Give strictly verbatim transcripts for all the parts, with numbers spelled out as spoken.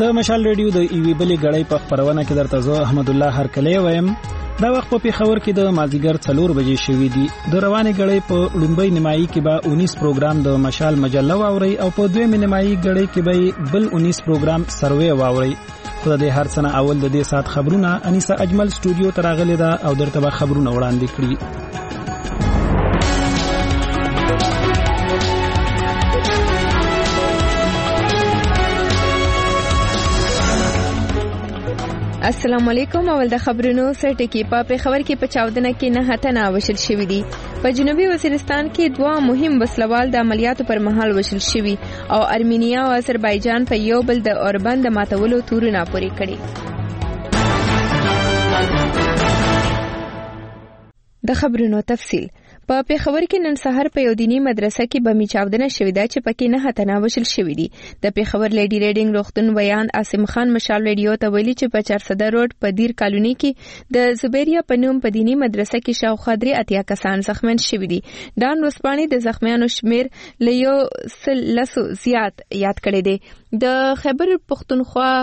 د مشال ریډیو د ایوی بلې غړې په خبرونه کې درته زه احمد الله هرکلی وایم. دا وخت په پیښور کې د مازیګر څلور بجې شوې دي. د روانې غړې په لومبۍ نیمایي کې به انیس پروګرام د مشال مجله واوري او په دویمه نیمایي غړې کې به بل انیس پروګرام سروې واوري. خو د هر څه اول د دې سات خبرونه انیسه اجمل سټوډیو ته راغلي ده او درته به خبرونه وړاندې کړي. السلام علیکم. اول د خبرونو سره ټکی په پیښور کې په چاودنه کې نه هتنه وشل شوې دي. په جنوبي وزیرستان کې دوه مهم وسلوال د عملیاتو پر مهال وشل شوي او ارمینیا او آذربایجان په یو بل د اوربند ماتولو تورونه پوري کړي. د خبرونو تفصیل. په پیښور کې نن سحر په یو دینی مدرسه کې بمي چاودنه شوې ده چې پکې نه هتنه وشل شوې دي. د پیښور لیډي ریډینګ روغتون ویان عاصم خان مشال ریډیو ته ویلي چې په چار صدر روډ په دیر کالونی کې د زبیریا په نوم په دینی مدرسه کې شاوخوا درې اتیا کسان زخمیان شوي دي. ډان وسپاني د زخمیانو شمیر له یو سل لسو زیات یاد کړی دی. د خیبر پختونخوا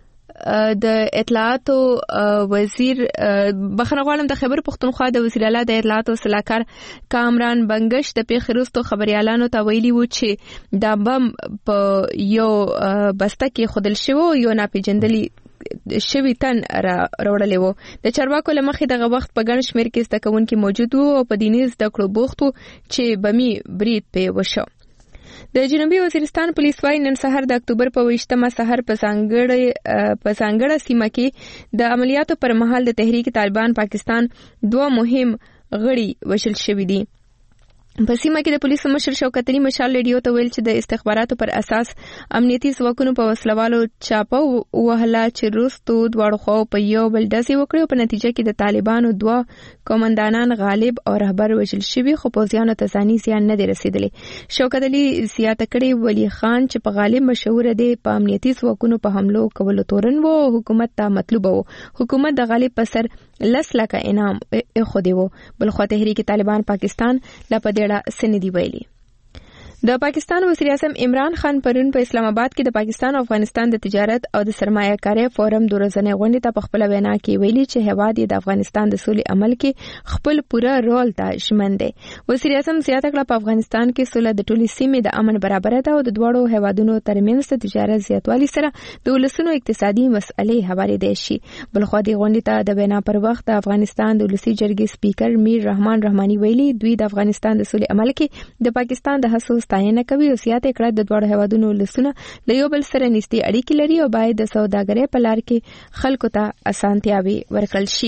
د اطلاعاتو وزیر بخښنه غواړم د خیبر پختونخوا د وزیر اعلی د اطلاعاتو صلاحکار کامران بنگش د پیښورستو خبريالانو ته ویلي و چې دا بم په یو بسته کې خودل شوی یو ناپېژندلی شوی تن راوړلې وو. د چارواکو لمخې دغه وخت په ګڼ شمېر کې زده کوونکي موجود وو او په دیني زده کړو بوخت وو چې بمي برید پې وشو. د جنوبي وزیرستان پولیس وايي نن سحر د اکتوبر په ویشتمه سحر په ځانګړې په ځانګړه سیمه کې د عملیاتو پر مهال د تحریک طالبان پاکستان دوه مهم غړي وشل شوي دي. په سیمه کې د پولیسو مشر شوکت علي مشال ریډیو ته ویل چې د استخباراتو پر اساس امنیتي ځواکونو په وسلوالو چاپه وهله چې روستو دواړو خواو په یو بل ډزې وکړې او په نتیجه کې د طالبانو دوه کمانډانان غالب او رهبر وژل شوي خو پوځیانو ته ځاني زیان نه دی رسېدلی. شوکت علي زیاته کړې ولی خان چې په غالب مشهور دی په امنیتي ځواکونو په حملو کولو تورن وو او حکومت ته مطلوب وو. حکومت د غالب په سر لس لکه انعام خو دی وو. بلخوا تحریک طالبان پاکستان لپاره سندي ویلي. د پاکستان وزیر اعظم عمران خان پرون په اسلام آباد کې د پاکستان او افغانستان د تجارت او د سرمایه کارۍ فورم د ورځنۍ غونډې ته په خپل وینا کې ویلي چې هیواد د افغانستان د سولې عمل کې خپل پوره رول ته ژمن دی. وزیر اعظم زیاته کړه په افغانستان کې سوله د ټولې سیمې د امن برابر ده او د دواړو هیوادونو ترمنځ د تجارت زیاتوالي سره د ولسونو اقتصادي مسئلې هوارېدای شي. بلخوا د غونډې ته د وینا پر وخت د افغانستان د ولسي جرګې سپیکر میر رحمان رحماني ویلي دوی د افغانستان د سولې عمل کې د پاکستان د هڅو ستاینه کوي او زیاته کړه د دواړو هیوادونو ولسونه له یو بل سره نږدې اړیکې لري او باید د سوداګرۍ په لار کې خلکو ته اسانتیاوي ورکړل شي.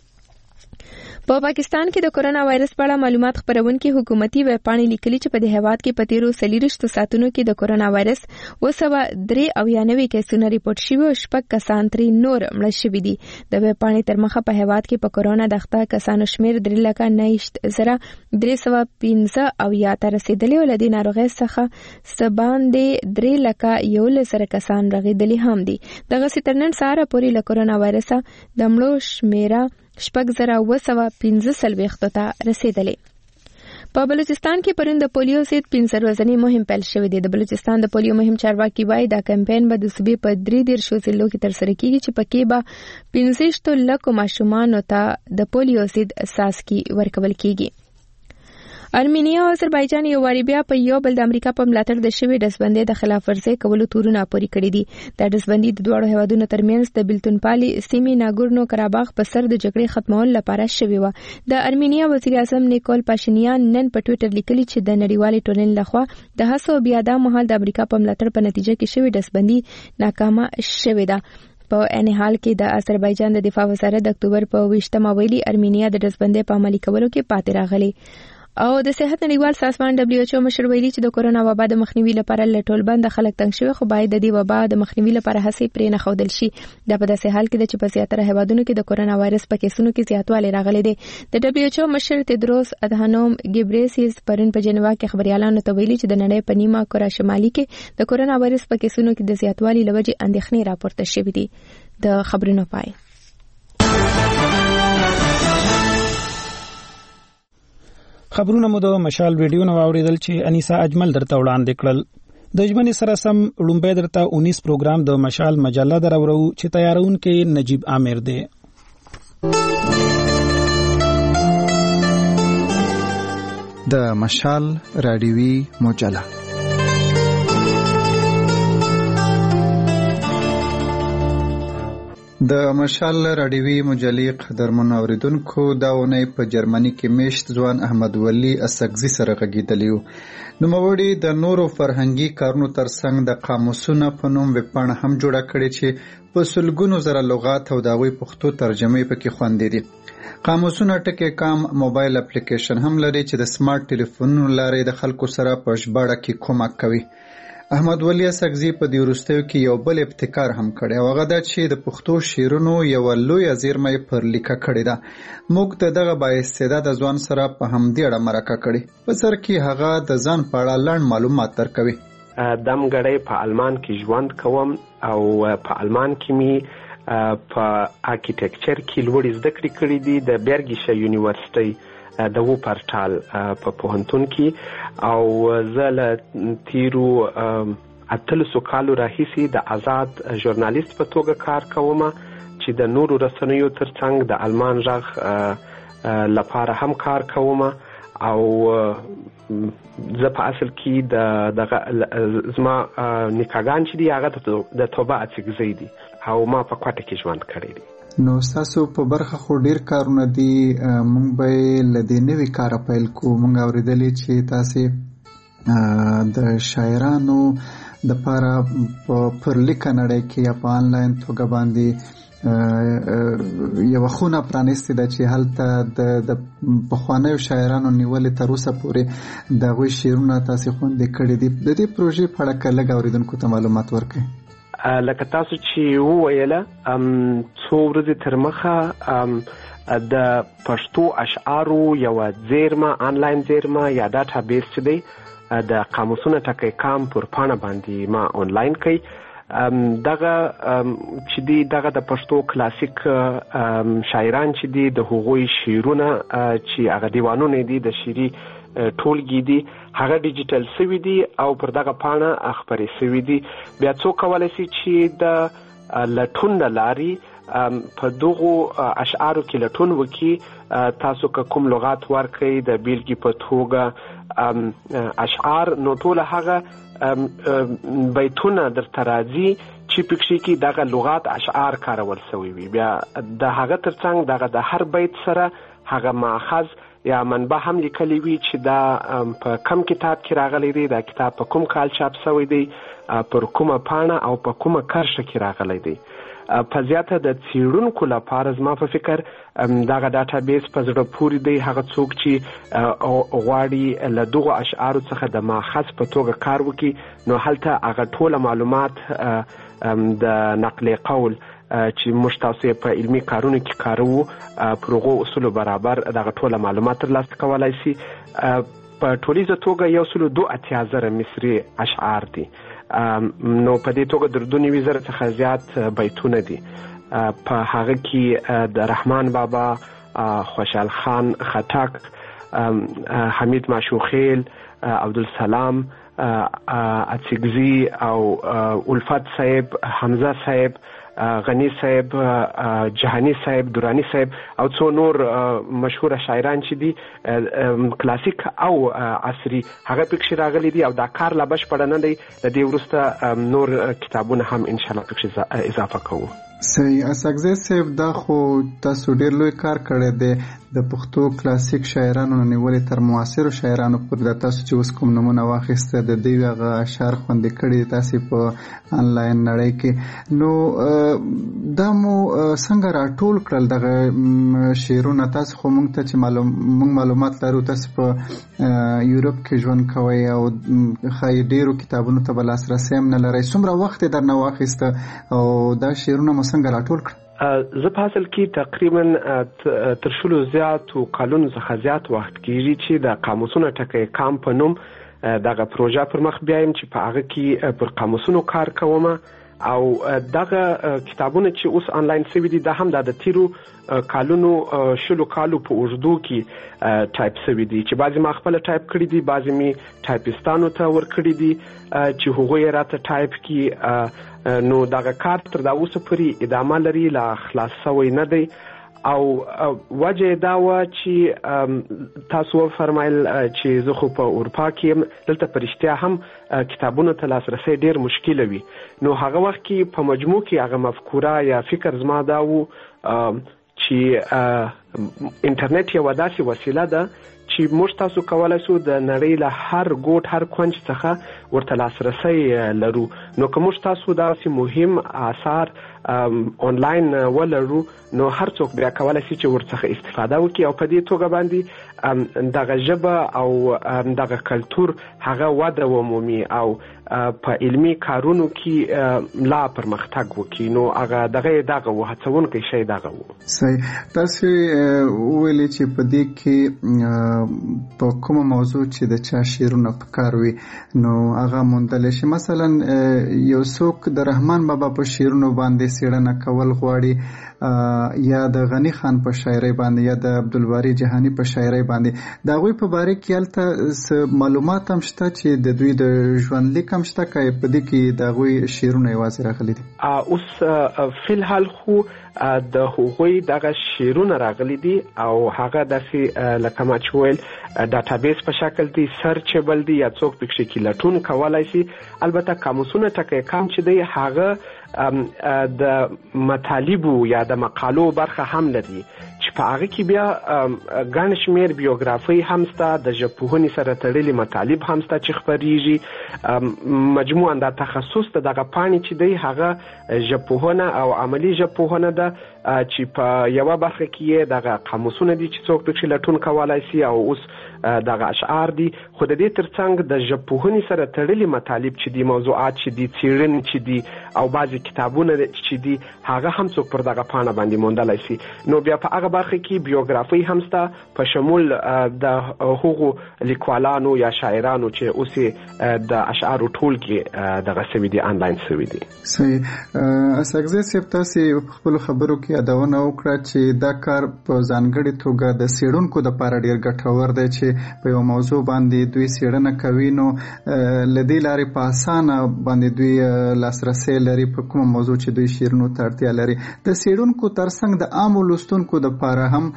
په پاکستان کې د کورونا وایرس په اړه معلومات خپرونکي حکومتي ویبپاڼې لیکلي چې په دې هیواد کې په تیرو څلوېښتو ساعتونو کې د کورونا وایرس اوه سوه درې اویا نوي کیسونه ریپورټ شوي او شپږ کسان ترې نور مړه شوي دي. د ویبپاڼې تر مخه په هیواد کې په کورونا د اخته کسانو شمېر درې لکه نهشت زره درې سوه پنځه اویا ته رسېدلی او له دې ناروغۍ څخه څه باندې درې لکه یولس زره کسان رغېدلي هم دي. دغسې تر نن سهاره پورې له کورونا وایرسه د مړو شمېره شپږ زره اوه سوه پنځه څلوېښتو ته رسېدلی. په بلوچستان کې پرون د پولیو ضد پنځه ورځنی مهم پیل شوی دی. د بلوچستان د پولیو مهم چارواکي وایي دا کمپاین به د صوبې په درې دېرشو ضلعو کې ترسره کیږي چې پکې به پنځویشتو لکو ماشومانو ته د پولیو ضد څاڅکي ورکول کیږي. ارمینیا او آذربایجان یو واری بیا په یو بل د امریکا په ملاتړ د شوی ډزبندۍ د خلاف ورزۍ کولو تورونه پوري کړي دي. دا ډزبندۍ د دواړو هیوادونو ترمنځ د بیلتونپالي سیمې ناګورنو کاراباخ په سر د جګړې ختمولو لپاره شوې وه. د ارمینیا وزیر اعظم نیکول پاشینیان نن په ټویټر لیکلي چې د نړیوالې ټولنې لخوا د هڅو بیا دا مهال د امریکا په ملاتړ په نتیجه کې شوی ډزبندۍ ناکامه شوې ده. په ان حال کې د آذربایجان د دفاع وزارت د اکتوبر په ویشتمه ویلي ارمینیا د ډزبندۍ په عملي کولو کې پاتې راغلی. او د صحت نړیوال سازمان دبليو ایچ او مشر ویلي چې د کورونا وبا د مخنیوي لپاره له ټولبند خلک تنګ شوي خو باید د دې وبا د مخنیوي لپاره هڅې پرې نه ښودل شي. دا په داسې حال کې ده چې په زیاتره هیوادونو کې د کورونا وایرس په کیسونو کې زیاتوالی راغلی دی. د دبليو ایچ او مشر تدروس ادهانوم ګیبریسیس پرون په جنیوا کې خبريالانو ته ویلي چې د نړۍ په نیمه کره شمالي کې د کورونا وایرس په کیسونو کې د زیاتوالي لوجې اندېښنې راپورته شوې دي. د خبرونو پای. خبرونه مو د مشال ویډیو نو اوریدل چې انیسا اجمل درته وړاندې کړل. د ژمنې سره سم لومبه درته اونیس پروګرام د مشال مجله درورو چې تیارونکو نجیب عامر دی. د مشال رادیوي مجله د مشال رادیوي مجلې قدرمن اوریدونکو دا ونې په جرمني کې میشت ځوان احمد ولی اسکزي سره غږیدلی و. نوموړي د نورو فرهنګي کارونو ترڅنګ د قاموسونه په نوم ویبپاڼه هم جوړه کړې چې په سلګونو زره لغات او د هغوی پښتو ترجمې پکې خوندې دي. قاموسونه ټکي کام موبایل اپلیکیشن هم لري چې د سمارټ ټلیفونونو لارې د خلکو سره په ژباړه کې کومک کوي. احمد ولی اسکزي په دې وروستیو کې یو بل ابتکار هم کړی او هغه دا چې د پښتو شعرونو یو لویه زیرمه پر لیکه کړې ده. موږ د دغه بااستعداده ځوان سره په همدې اړه مرکه کړې. په سر کې هغه د ځان په اړه لنډ معلومات درکوي. دم غړی په آلمان کې ژوند کوم او په آلمان کې می په آرکیټیکچر کې لوړې زده کړې کړې دي د بیرګیشه یونیورسيټي د وپرټال په پوهنتون کې او زه له تیرو اتلسو کالو راهیسې د آزاد ژورنالیست په توګه کار کوم چې د نورو رسنیو ترڅنګ د آلمان غږ لپاره هم کار کوم او زه په اصل کې د دغه زما نکاګان چې دی هغه د توبه اڅګزي دي او ما په کوټه کې ژوند کړی دی. نو تاسو په برخه خو ډیر کارونه دي، مونږ به لدې نوې کار پیل کوو. مونږ اوریدلې چې تاسو د شاعرانو د لپاره پر لیکه نړۍ کې یا په آنلاین توګه باندې یو خونه پرانیستې ده چې هلته د پخوانیو شاعرانو نیولې تر اوسه پورې د هغوی شعرونه تاسو خوندې کړي دي. د دې پروژې په اړه که لږ اوریدونکو ته معلومات ورکړئ. لکه تاسو چې وویله څو ورځې تر مخه د پښتو اشعارو یو زیرمه آنلاین زیرمه یا ډاټا بیس چې دی د قاموسونه ټکی کام پر پاڼه باندې ما آنلاین کړي. دغه چې دی دغه د پښتو کلاسیک شاعران چې دی د هغوی شعرونه چې هغه دیوانونه دي د شعري ټولګي دي هغه ډیجیټل سوي دي او پر دغه پاڼه خبرې سوي دي. بیا څوک کولای شي چې د لټون لاري په دغه اشعارو کې لټون وکړي. تاسو کوم لغات ورکړئ د بیلګې په توګه اشعار نو ټول هغه بیتونه درته راځي چې پکې کې دغه لغات اشعار کارول شوی وي. بیا د هغه ترڅنګ دغه د هر بیت سره هغه ماخذ یا منبع هم لیکلی وي چې دا په کم کتاب کې راغلی دی، دا کتاب په کوم کال چاپ شوی دی، پر کومه پاڼه او په کومه کرښه کې راغلی دی. په زیاته د څېړونکو لپاره زما په فکر دغه ډاټا بیس په زړه پورې دی. هغه څوک چې غواړي له دغو اشعارو څخه د ماخذ په توګه کار وکړي نو هلته هغه ټوله معلومات د نقل قول چې موږ تاسو په علمي کارونو کې کاروو پر هغو اصولو برابر دغه ټوله معلومات ترلاسه کولای شي. په ټولیزه توګه یو سلو دو اتیا زره مصري اشعار دي. نو په دې توګه د دوه نوي زره څخه زیات بیتونه دي. په هغه کې د رحمان بابا، خوشحال خان خټک، حمید ماشوخیل، عبدالسلام اڅګزي او الفت صاحب، حمزه صاحب، غنی صاحب، جهانی صاحب، دورانی صاحب او څو نور مشهور شاعران چې دي کلاسیک او عصري هغه پکې راغلي دي او دا کار لا بشپړ نه دی. د دې وروسته نور کتابونه هم ان شاء الله پکې اضافه کوو. صحیح. اسکزي صاحب دا خو تاسو ډېر لوی کار کړی دی د پښتو کلاسیک شاعرانو نیولې تر معاصرو شاعرانو پورې. د تاسو چې اوس کوم نمونه واخیسته د دوی هغه اشعار خوندې کړي تاسو په آنلاین نړۍ کې، نو دا مو څنګه راټول کړل دغه شعرونه؟ تاسو خو موږ ته چې معلوم موږ معلومات لرو تاسو په یورپ کې ژوند کوئ او ښایي ډېرو کتابونو ته به لاسرسی هم نه لرئ. څومره وخت یې درنه واخیسته او دا شعرونه مو څنګه راټول کړل؟ زه په اصل کې تقریبا تر شلو زیاتو کلونو څخه زیات وخت کېږي چې د قاموسونه ټکی کام په نوم دغه پروژه پر مخ بیایم چې په هغه کې پر قاموسونو کار کوم او دغه کتابونه چې اوس آنلاین شوي دي دا هم د تیرو کالونو شلو کالو په اوږدو کې ټایپ شوي دي چې بعضی ما خپل ټایپ کړی دي، بعضی می ټایپستانو ته ور کړی دي چې هغوی راته ټایپ کی. نو دغه کار تر دا اوسه پورې ادامه لري، لا خلاص شوی نه دی. او وجه دا و چې تاسو فرمایل چې زه خو په اروپا کې دلته پرشتیا هم کتابونو ته لاسرسي ډیر مشکل وي. نو هغه وخت کې په مجموع کې هغه مفکوره یا فکر زما دا و چې انټرنیټ یو داسې وسیله ده چې موږ تاسو کولای شو د نړۍ له هر ګوټ هر کونج څخه ورته لاسرسي لرو. نو که موږ تاسو داسې مهم آثار آنلاین ولرو نو هر څوک بیا کولای شي چې ورڅخه استفاده وکړي او په دې توګه باندې دغه ژبه او دغه کلتور هغه وده ومومي او په علمي کارونو کې لا پرمختګ وکړي. نو هغه دغه دغه وهڅونکی شی دغه و. صحیح. تاسو ویلي چې په دې کې په کومه موضوع چې د چا شعرونه پکاروي نو هغه موندل شي. مثلا یو څوک د رحمان بابا په شعرونو باندې سیړنه کول غواړي یا د غنی خان په شاعرۍ باندې یا د عبدالباری جهانی په شاعرۍ باندې دا غوي په باره کې الته معلومات هم شته چې د دوی د ژوند لیک هم شته کای په دې کې دا غوي شعرونه یوازې راغلي دي. اوس فل حال خو د هغوی دغه شعرونه راغلي دي او هغه داسې لکه ما چې ویل ډاټابیس په شکل دي، سرچبل دي یا څوک پکې کې لټون کولای شي. البته قاموسونه ټکي کم چې دی هغه د مطالبو یا د مقالو برخه هم لري چې په هغه کې بیا ګڼ شمېر بیوګرافي هم شته، د ژبپوهنې سره تړلي مطالب هم شته چې خپریږي. مجموعاً د تخصص د دغه پاڼې چې دی هغه ژبپوهنه او عملي ژبپوهنه ده چې په یوه برخه کې دغه قاموسونه دي چې څوک پکې لټون کولای شي او اوس دغه اشعار دي. خو د دې ترڅنګ د ژبپوهنې سره تړلي مطالب چې دي، موضوعات چې دي، څېړنې چې دي او بعضې کتابونه چې دي هغه هم څوک پر دغه پاڼه باندې موندلی شي. نو بیا په هغه برخه کې بیوګرافي هم شته په شمول د هغو لیکوالانو یا شاعرانو چې اوس د اشعارو ټول کې دغه سوي دي، آنلاین سوي دي. صحیح. اساګزی صاحب تاسو په خپل خبرو کې یادونه وکړه چې دا کار په ځانګړي توګه د څېړونکو دپاره ډېر ګټور دی چې په یو موضوع باندې دوی څېړنه کوي. نو له دې لارې په اسانه باندې دوی لاسرسی لري په کومه موضوع چې دوی شعرونو ته اړتیا لري. د څېړونکو ترڅنګ د عامو لوستونکو دپاره هم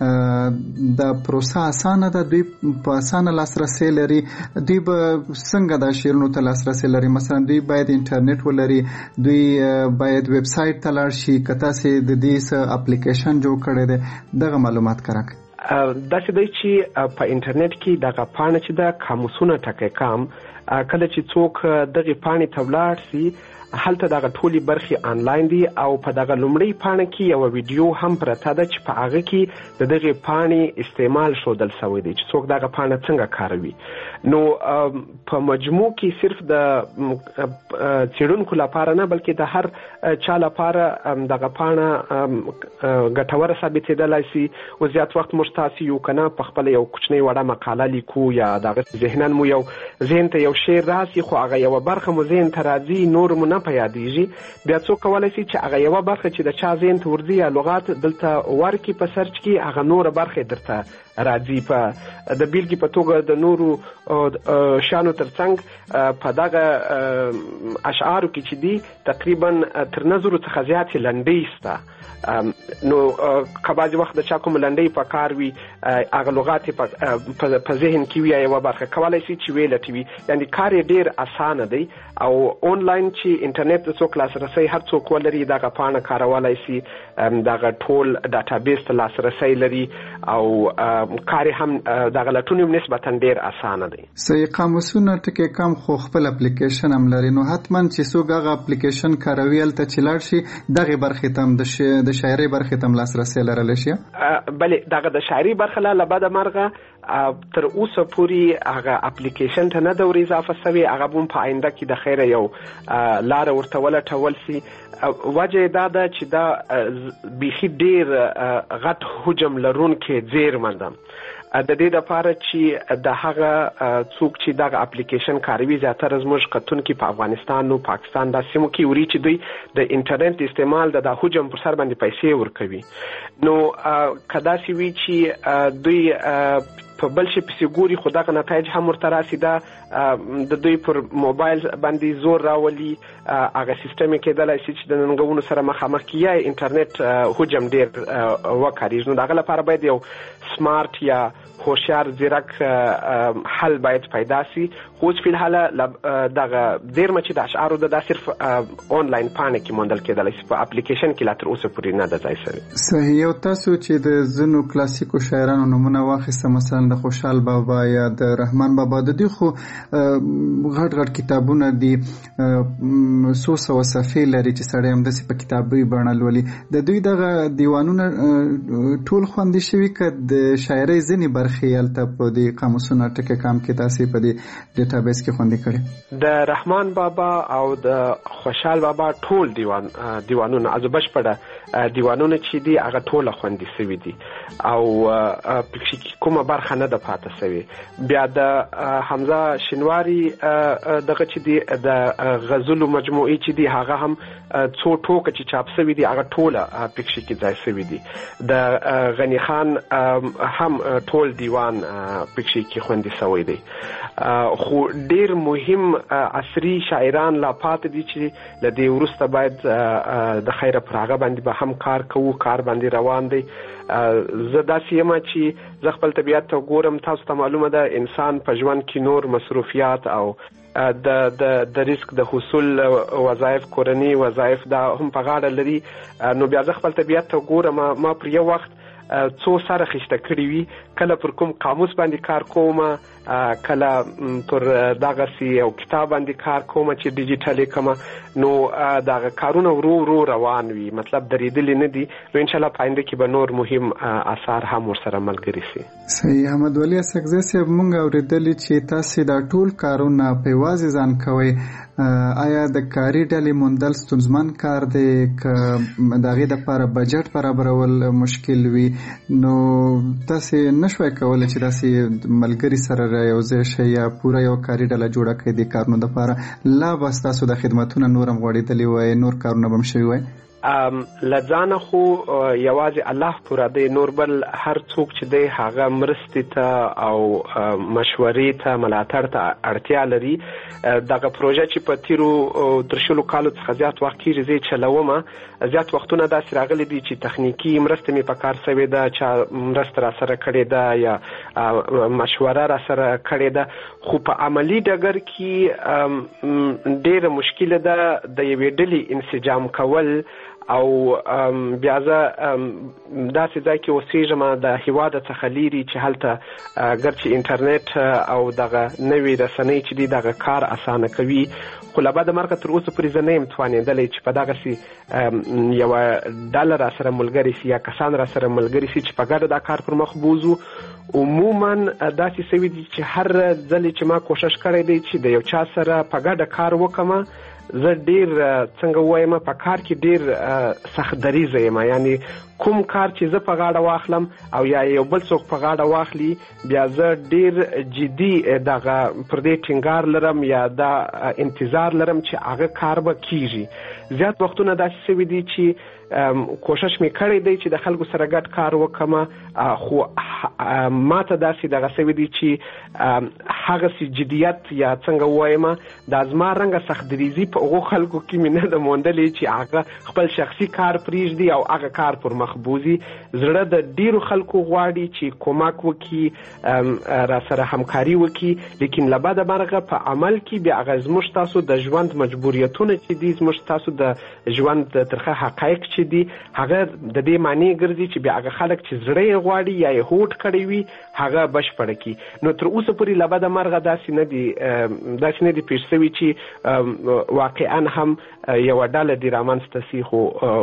دا پروسه اسانه ده، دوی په اسانه لاسرسی لري. دوی به څنګه دا شعرونو ته لاسرسی لري؟ مثلا دوی باید انټرنیټ ولري، دوی باید ویب سایټ ته لاړ شي، که تاسې د دې څه اپلیکیشن جوړ کړی دی دغه معلومات کراکړئ. داسې دی چې په انټرنیټ کې دغه پاڼه چې ده قاموسونه ټکی کام کله چې څوک دغه پاڼې ته ولاړ شي هلته دغه ټولي برخې آنلاین دي او په دغه لومړی پاڼه کې یو ویډیو هم پرته ده چې په هغه کې د دغه پاڼې استعمال ښودل شوی دی چې څوک دغه پاڼه څنګه کاروي. نو په مجموع کې صرف د څېړونکو لپاره نه بلکې د هر چا لپاره دغه پاڼه ګټوره ثابتېدلی شي. او زیات وخت موږ تاسې یو که نه په خپله یو کوچنۍ وړه مقاله لیکو یا دغه ذهنا مو یو ذهن ته یو شعر راسي خو هغه یوه برخه مو ذهن ته راځي نور مو نه په یادېږي، بیا څوک کولی شي چې هغه یوه برخه چې د چا ذهن ته ورځي یا لغات دلته ورکړي په سرچ کې هغه نوره برخه درته راځي. په د بیلګې په توګه د نورو شانو ترڅنګ په دغه اشعارو کې چې دي تقریبا تر نظرو څخه زیاتې لنډۍ شته. نو که بعضې وخت د چا کوم لنډۍ په کار وي هغه لغات په ذهن کې وي یا یوه برخه کولی شي چې ویې لټوي. یعنې کار یې ډېر اسانه دی او آنلاین چې انټرنیټ د څوک لاسرسی هر څوک ولري دغه پاڼه کارولی شي، دغه ټول ډاټابیس ته لاسرسی لري او کار هم دغه لټون هم نسبتا ډېر اسانه دی. صحیح. قاموسونه ټکي کم خو خپل اپلیکیشن هم لري. نو حتما چې څوک هغه اپلیکیشن کاروي هلته چې لاړ شي دغې برخې ته هم د شاعرۍ برخې ته هم لاسرسی لرلی شي. بلې دغه د شاعري برخه لا له بده مرغه تر اوسه پورې هغه اپلیکیشن ته نه ده ور اضافه شوې. هغه به هم په آینده کې د خیره یو لاره ورته ولټول شي. وجه دا ده چې دا بیخي ډېر غټ حجم لرونکی زیرمه ده. د دې لپاره چې د هغه څوک چې دغه اپلیکیشن کاروي زیاتره زموږ کتونکي په افغانستان او پاکستان د سیمو کې وري چې دوی د انټرنیټ استعمال د د حجم پر سر باندې پیسې ورکوي. نو کدا سی وی چې دوی په بل شي پسې ګوري خو دغه نتایج هم ورته راسي دا د دوی پر موبایل باندې زور راولي هغه سیستم کېدلای شي چې د ننګونو سره مخامخ کیږي انټرنیټ حجم ډیر وکړي. نو دغه لپاره باید یو سمارټ یا هوښیار ځیرک حل باید پیدا شي. خو اوس فلحال دغه زیرمه چې د اشعارو ده دا صرف آنلاین پاڼه کې موندل کېدلی شي، په اپلیکیشن کې لا تر اوسه پورې نه ده ځای شوی. صحیح. او تاسو چې د ځینو کلاسیکو شاعرانو نومونه واخیسته، مثلا د خوشحال بابا یا د رحمان بابا، د دوی خو غټ غټ کتابونه دي، څو سوه صفحې لري چې سړی همداسې په کتابي بڼه لولي. د دوی دغه دیوانونه ټول خوندي شوي که د شاعرۍ ځینې برخې هلته په دې قاموسونه ټکي کام کې تاسې په دې ډیټابیس کې خوندي کړي؟ د رحمان بابا او د خوشحال بابا ټول دیوان دیوانونه از بشپړه دیوانونه چې دي هغه ټول خوندي شوي دي او پکې کومه برخه نه ده پاتې شوی. بیا د حمزه شینواری دغه چې دی د غزلو مجموعي چې دی هغه هم څو ټوکه چې چاپ شوي دي هغه ټوله پکې کې ځای شوي دي. د غنی خان هم ټول دیوان پکې کې خوندي شوی دی. خو ډیر مهم عصري شاعران لا پاتې دي چې له دې وروسته باید د خیره پر هغه باندې به هم کار کوو، کار باندې روان دی. زه داسې یم چې زه خپل طبیعت ته ګورم، تاسو ته معلومه ده انسان په ژوند کې نور مصروفیات او د د د ریسک د حصول وظایف، کورنی وظایف دا هم په غاړه لري. نو بیا زه خپل طبیعت ته ګورم، ما پر یو وخت څو سره خشته کړی وي، کله پر کوم قاموس باندې کار کوم، کله پر دغه سی او کتاب باندې کار کوم چې ډیجیټل کوم. نو دغه کارونه ورو ورو روان وي، مطلب درېدل نه دي. نو ان شاء الله پاینده کې به نور مهم آثار هم ورسره ملګري شي. صحیح. احمد ولي اسکزی صاحب، مونږ اورېدلې چې تاسو دا ټول کارونه په یوازې ځان کوئ. آیا د کاري ډلې موندل ستونزمن کار دی که د هغې دپاره بجټ برابرول مشکل وي؟ نو تاسې نشوای کولی چې داسې ملګري سره یوځای شئ یا پوره یو کاري ډله جوړه کړئ د کارونو دپاره؟ لا بس تاسو د خدمتونه نور هم غوړېدلي وای، نور کارونه به هم شوي وای؟ لځانه خو یوازې الله پورا دی، نور بل هر څوک چې دی هغه مرستې ته او مشورې ته ملاتړ ته اړتیا لري. دغه پروژه چې په تیرو تر شلو کالو څخه زیات وخت کېږي زه یې چلومه، زیات وختونه داسې راغلي دي چې تخنیکي مرسته مې په کار شوې ده، چا مرسته را سره کړې ده یا مشوره را سره کړې ده. خو په عملي ډګر کې ډېره مشکله ده د یوې ډلې انسجام کول. او بیا زه داسې ځای کې اوسېږم د هېواده څخه لیرې چې هلته ګرچې انټرنیټ او دغه نوې رسنۍ چې دي دغه کار اسانه کوي، خو له بده مرغه تر اوسه پورې زه نه یم توانېدلی چې په دغسې یوه ډله را سره ملګري سي یا کسان را سره ملګري سي چې په ګډه دا کار پر مخ بوځو. عموما داسې سوي دي چې هر ځلې چې ما کوشش کړی دی چې د یو چا سره په ګډه کار وکړم، زه ډیر څنګه وایم په کار کې ډیر سخت دریځه یم. یعنی کوم کار چې زه په غاړه واخلم او یا یو بل څوک په غاړه واخلي، بیا زه ډیر جدي دغه پر دې ټینګار لرم یا دا انتظار لرم چې هغه کار به کیږي. زیات وختونه داسې شوي دي چې کوشش مې کړی دی چې د خلکو سره ګډ کار وکړم، خو ماته داسې دغه شوي دي چې هغسې جدیت یا څنګه ووایم دا زما رنګه سخت دریځي په هغو خلکو کې مې نه ده موندلې چې هغه خپل شخصي کار پرېږدي او هغه کار پر مخ بوځي. زړه د ډیرو خلکو غواړي چې کومک وکړي، را سره همکاري وکړي، لیکن له بده مرغه په عمل کې بیا هغه زموږ تاسو د ژوند مجبوریتونه چې دي، زموږ تاسو د ژوند ترخه حقایق چې دي، هغه د دې معنی ګرځي چې بیا هغه خلک چې زړه یې غواړي یا یې هوډ کړی وي هغه بشپړه کړي. نو تر اوسه پورې له بده مرغه داسې نه دي داسې نه دي پېښ شوي چې واقعا هم یوه ډله دې رامنځته سي. خو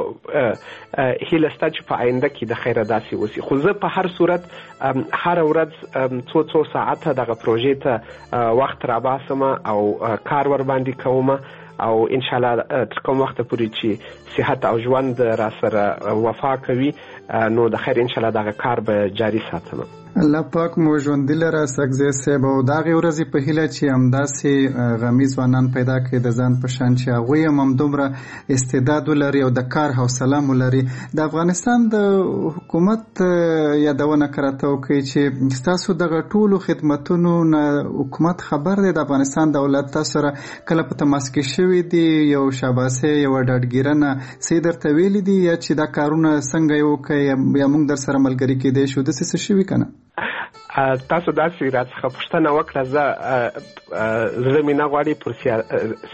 هیله شته چې په آینده کې د خیره داسې وسي. خو زه په هر صورت هره ورځ څو څو ساعته دغه پروژې ته وخت راباسم او کار ور باندې کوم او ان شاء الله تر کوم وخت پورې چې صحت او ژوند را سره وفا کوي، نو د خیر ان شاء الله دغه کار به جاری ساتم. الله پاک مو ژوندي لره سګزی صاحب، او دغې ورځې په هیله چې همداسې غمي ځوانان پیدا کړي د ځان په شان چې هغوی هم همدومره استعداد ولري او د کار حوصله هم ولري. د افغانستان د حکومت یادونه که راته وکړئ چې ستاسو دغه ټولو خدمتونو نه حکومت خبر دی؟ د افغانستان دولت تاسو سره کله په تماس کې شوي دي؟ یو شاباسي یوه ډاډګیرنه څه درته ویلي دي یا چې دا کارونه څنګه یې وکړئ یا موږ در سره ملګري کېدی شو؟ داسې څه شوي که نه؟ تاسو داسې راڅخه پوښتنه وکړه، زه زړه مې نه غواړي پر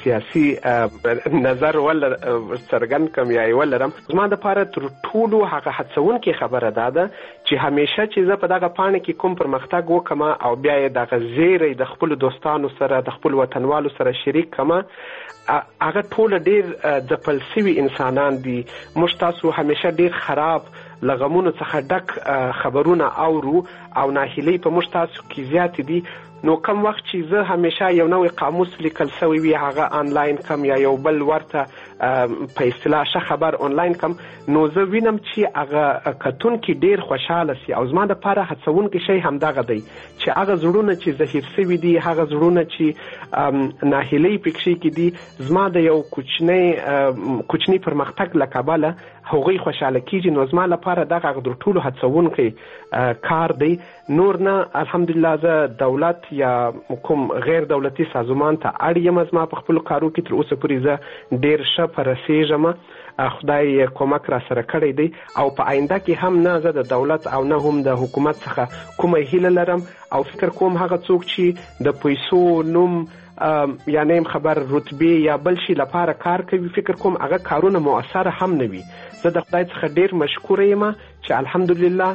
سیاسي نظر ول څرګند کړم یا یې ولرم. زما دپاره تر ټولو هغه هڅونکې خبره دا ده چې همیشه چې زه په دغه پاڼه کې کوم پرمختګ وکړم او بیا یې دغه زیری د خپلو دوستانو سره د خپلو وطنوالو سره شریک کړم، هغه ټول ډېر ځپل سوي انسانان دي. موږ تاسو همیشه ډېر خراب لغمونو څخه ډک خبرونه اورو او ناهیلۍ په موږ تاسو کې زیاتې دي. نو کم وخت چې زه همیشه یو نوی قاموس لیکل سوی وي هغه آنلاین کم یا یو بل ورته په اصطلاح ښه خبر آنلاین کم، نو زه وینم چې هغه کتونکي ډېر خوشحاله سي. او زما دپاره هڅونکی شی همدغه دی چې هغه زړونه چې زهیر سوي دي، هغه زړونه چې ناهیلۍ پکښې کې دي، زما د یو کوچنی کوچني پرمختګ له کبله هغوی خوشحاله کیږي. نو زما لپاره دغه د ټولو هڅونکی کار دی. نور نه الحمدلله زه دولت یا کوم غیر دولتي سازمان ته اړ یم. زما په خپلو کارو کې تر اوسه پورې زه ډېر ښه په رسېږم، خدای کومک را سره کړی دی. او په آینده کې هم نه زه د دولت او نه هم د حکومت څخه کومه هیله لرم او فکر کوم هغه څوک چې د پیسو نوم یا نیم خبر رتبې یا بل شي لپاره کار کوي، فکر کوم هغه کارونه مؤثره هم نه وي. زه د خدای څخه ډېر مشکوره یم چې الحمدلله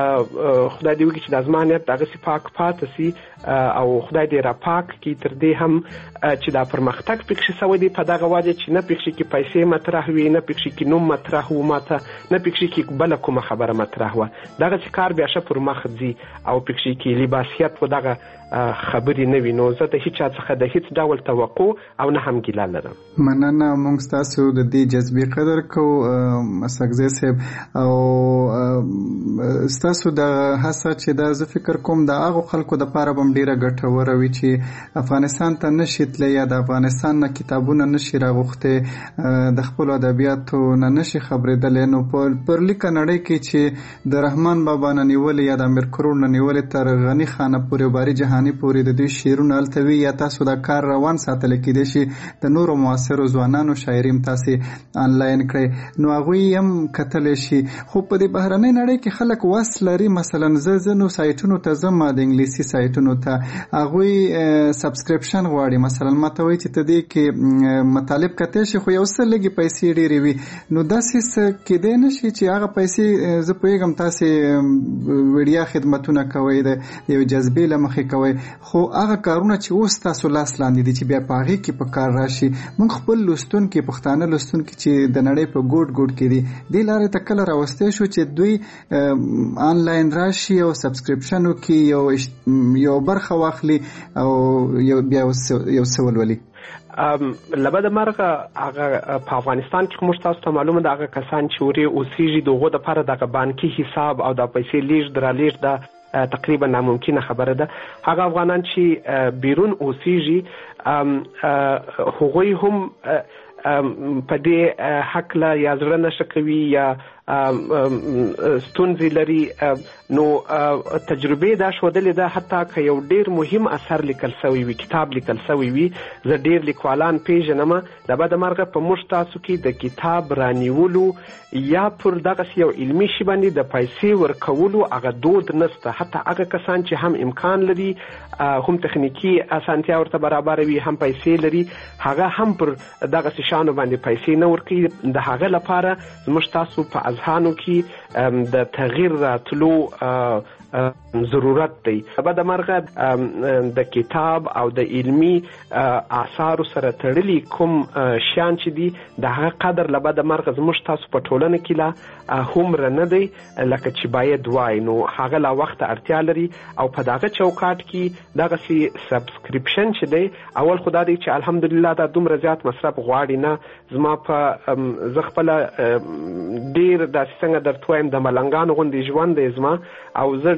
خدای دې وکړي چې د زما نیت دغسې پاک پاتې سي او خدای دې را پاک کړي تر دې هم چې دا پرمختګ پکښې سوی دی په دغه وجه چې نه پکښې کې پیسې مطرح وي، نه پکښې کې نوم مطرح و ماته، نه پکښې کې بله کومه خبره مطرح وه. دغسې کار بیا ښه پر مخ ځي او پکښې کې لباسیت و دغه خبرې نه وي. نو زه د هیچ چا څخه د هیڅ ډول توقع او نه هم ګیله لرم. مننه، موږ ستاسو د دې جذبې قدر کوو سګزی صاحب، او ستاسو د هڅه چې دا زه فکر کوم د هغو خلکو دپاره به هم ډېره ګټوره وي چې افغانستان ته نشي تللی یا د افغانستان نه کتابونه نشي راغوښتی، د خپلو ادبیاتو نه نشي خبرېدلی. نو پر لیکه نړۍ کې چې د رحمان بابا نه نیولې یا د امیر کروړ نه نیولې تر غني خانه پورې او باري جهاني پورې د دوی شعرونه هلته وي، یا تاسو دا کار روان ساتلی کېدی شي د نورو معاصرو ځوانانو شاعري هم تاسې آنلاین کړئ، نو هغوی هم کتلی شي. خو په دې بهرنۍ نړۍ کې خلک وس لري، مثلا زه ځینو سایټونو ته ځم، د انګلیسي سایټونو ته، هغوی سبسکرپشن غواړي. مثلا ما ته وایي چې ته دې کې مطالب کتی شي خو یو څه لږې پیسې ډېرې وي. نو داسې څه کېدی نه شي چې هغه پیسې زه پوهېږم تاسې وړیا خدمتونه کوئ، د یو جذبې له مخې کوئ، خو هغه کارونه چې اوس تاسو لاس لاندې دي چې بیا په هغې کې په کار راشي، موږ خپل لوستونکي پښتانه لوستونکي چې د نړۍ په ګوټ ګوټ کې دي دې لارې ته کله راوستی شو چې دوی آنلاین راشي او سبسکرپشن وکړي، یو یو برخه واخلي او یو بیا یو څه ولولي؟ لبد مرغه هغه په افغانستان کې موږ تاسو ته معلومه ده هغه کسان چې ورې اوسېږي د هغو دپاره دغه بانکي حساب او د پیسې لیږد رالېږد ده تقریبا ناممکنه خبره ده. هغه افغانان چې بیرون اوسېږي هغوی هم په دې هکله یا زړه نشه کوي یا ستونزې لري. نو تجربې دا ښودلې ده حتی که یو ډېر مهم اثر لیکل سوی وي، کتاب لیکل سوی وي، زه ډېر لیکوالان پیژنم، د بده مرغه په موږ تاسو کې د کتاب رانیولو یا پر دغسې یو علمي شي باندې د پیسې ورکولو هغه دود نسته. حتی هغه کسان چې هم امکان لري، هم تخنیکي اسانتیا ورته برابره وي، هم پیسې لري، هغه هم پر دغسې شیانو باندې پیسې نه ورکوي. د هغه لپاره زموږ تاسو په اذهانو کې د تغییر راتلو ضرورت دی. بعد مرغه د کتاب او د علمی آثارو سره تړلي کوم شیان چې دي د هغه قدر لبد مرغه زموږ تاسو په ټولنه کې لا هومره نه دی لکه چې باید وای. نو هغه لا وخت اړتیا لري او په دغه چوکاټ کې دغه سي سبسکرپشن چې دی اول خدای دی چې الحمدلله دا دومره زیات مصرف غواړي نه. زما په زه خپله ډېر داسې څنګه درته وایم د ملنګانو غوندې ژوند دی زما، او زه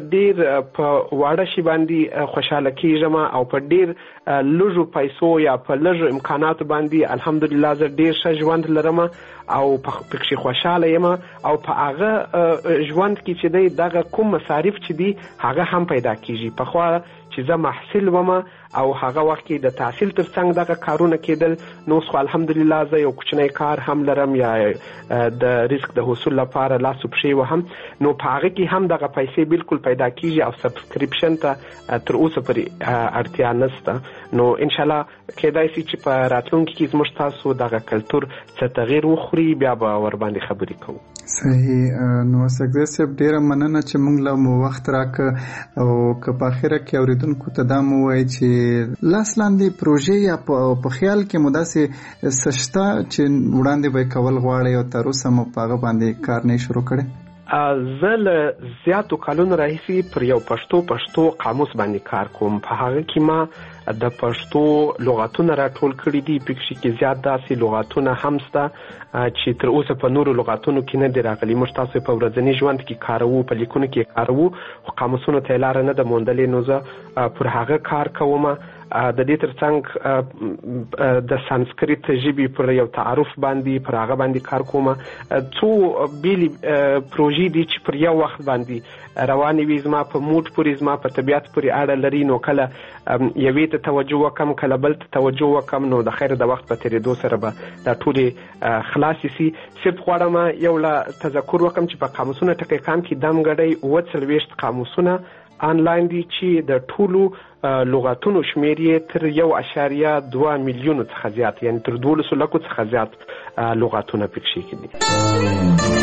ډیر په واړه شي باندې خوشاله کیږم او په ډیر لږو پیسو یا په لږو امکاناتو باندې الحمدلله زه ډیر ښه ژوند لرم او په پکې خوشاله یم او په هغه ژوند کې چې دی دغه کوم مصارف چې دي هغه هم پیدا کیږي. په خو چې زه محصل وم او هغه وخت کې د تحصیل ترڅنګ دغه کارونه کېدل، نو خو الحمدلله زه یو کوچنی کار هم لرم یا د رزق د حصول لپاره لاس پښې وهم، نو په هغه کې هم دغه پیسې بالکل پیدا کیږي او سبسکرپشن ته تر اوسه پورې اړتیا نشته. نو ان شاء الله کېدای شي چې په راتلونکي کې زموږ تاسو دغه کلتور څه تغیر وخوري، بیا به ور باندې خبرې کوو. صحیح. نو سګزی صاحب ډیره مننه چې موږ له مو وخت راکړ او که په اخره کې اوریدونکو ته دا مو وایي چې لاس لاندې پروژې یا په خیال کې مو داسې سشته چې وړاندې به کول غواړئ او تر اوسه مو په هغه باندې کار نه شروع کړی؟ زه له زیاتو کلونو راهیسې پر یو پښتو پښتو قاموس باندې کار کوم. په هغه کې ما د پښتو لغاتونه راټول کړي دي، پکې کې زیات داسې لغاتونه هم شته چې تر اوسه په نورو لغاتونو کې نه دي راغلي. موږ تاسو په ورځني ژوند کې کاروو، په لیکونو کې کاروو، خو قاموسونو ته لاره نه ده موندلې. نو زه پر هغه کار کوم. د دې ترڅنګ د سانسکریت ژبې پر یو تعارف باندې پر هغه باندې کار کوم. څو بیلې پروژې دي چې پر یو وخت باندې روانې وي، زما په موډ پورې، زما په طبیعت پورې اړه لري. نو کله یوې ته توجه وکم، کله بل ته توجه وکم، نو د خیر د وخت په تېرېدو سره به دا ټولې خلاصې سي. صرف غواړم یو لا تذکر وکم چې په قاموسونه ټکی کام کې دم ګډۍ اووه څلوېښت قاموسونه آنلاین دي چې د ټولو لغاتونو شمیر یې تر یو اشاریه دوه میلیونو څخه زیات، یعنی تر دولسو لکو څخه زیات لغاتونه پکې کې دي.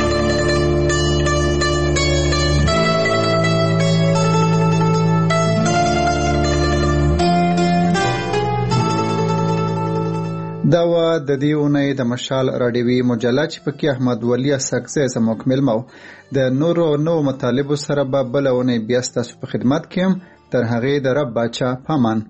دا و د دې اونۍ د مشال راډیوي مجله چې پکې احمد ولی سګزی زموږ مېلمه و. د نورو نو مطالبو سره به بله اونۍ بیا ستاسو په خدمت کې یم. تر هغې د رب باچا پامان.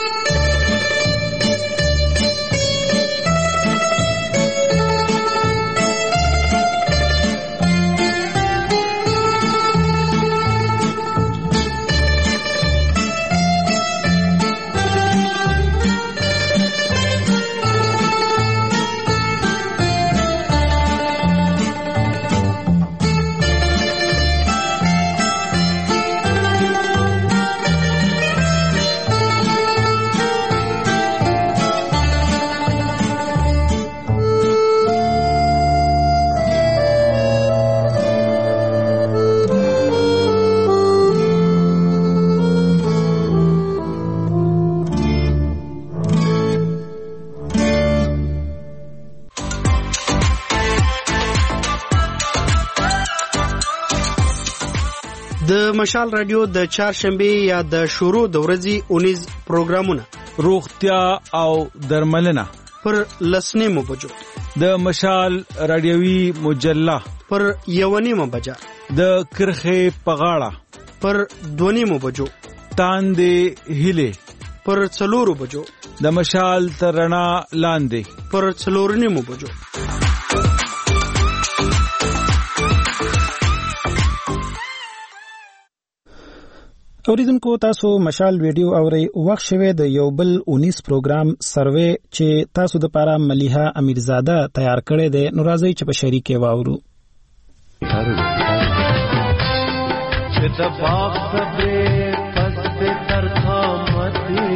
د مشال رادیو د چهارشنبه یا د شروع د ورځې اونیز پروګرامونه روغتیا او درملنه پر لسنیمو بجو، د مشال رادیوي مجله پر یونیمو بجا، د کرخه پغاړه پر دونیمو بجو، تاندې هله پر څلورو بجو، د مشال ترنا لاندې پر څلورنیمو بجو. اوریدونکو تاسو مشال ویډیو اورئ. وخت شوه د یو بل اونیس پروګرام سروې چې تاسو د پاره ملیحه امیرزاده تیار کړی دی، نو راځئ چې په شریکه واورو. چې د باغ سبې پس تر خامتي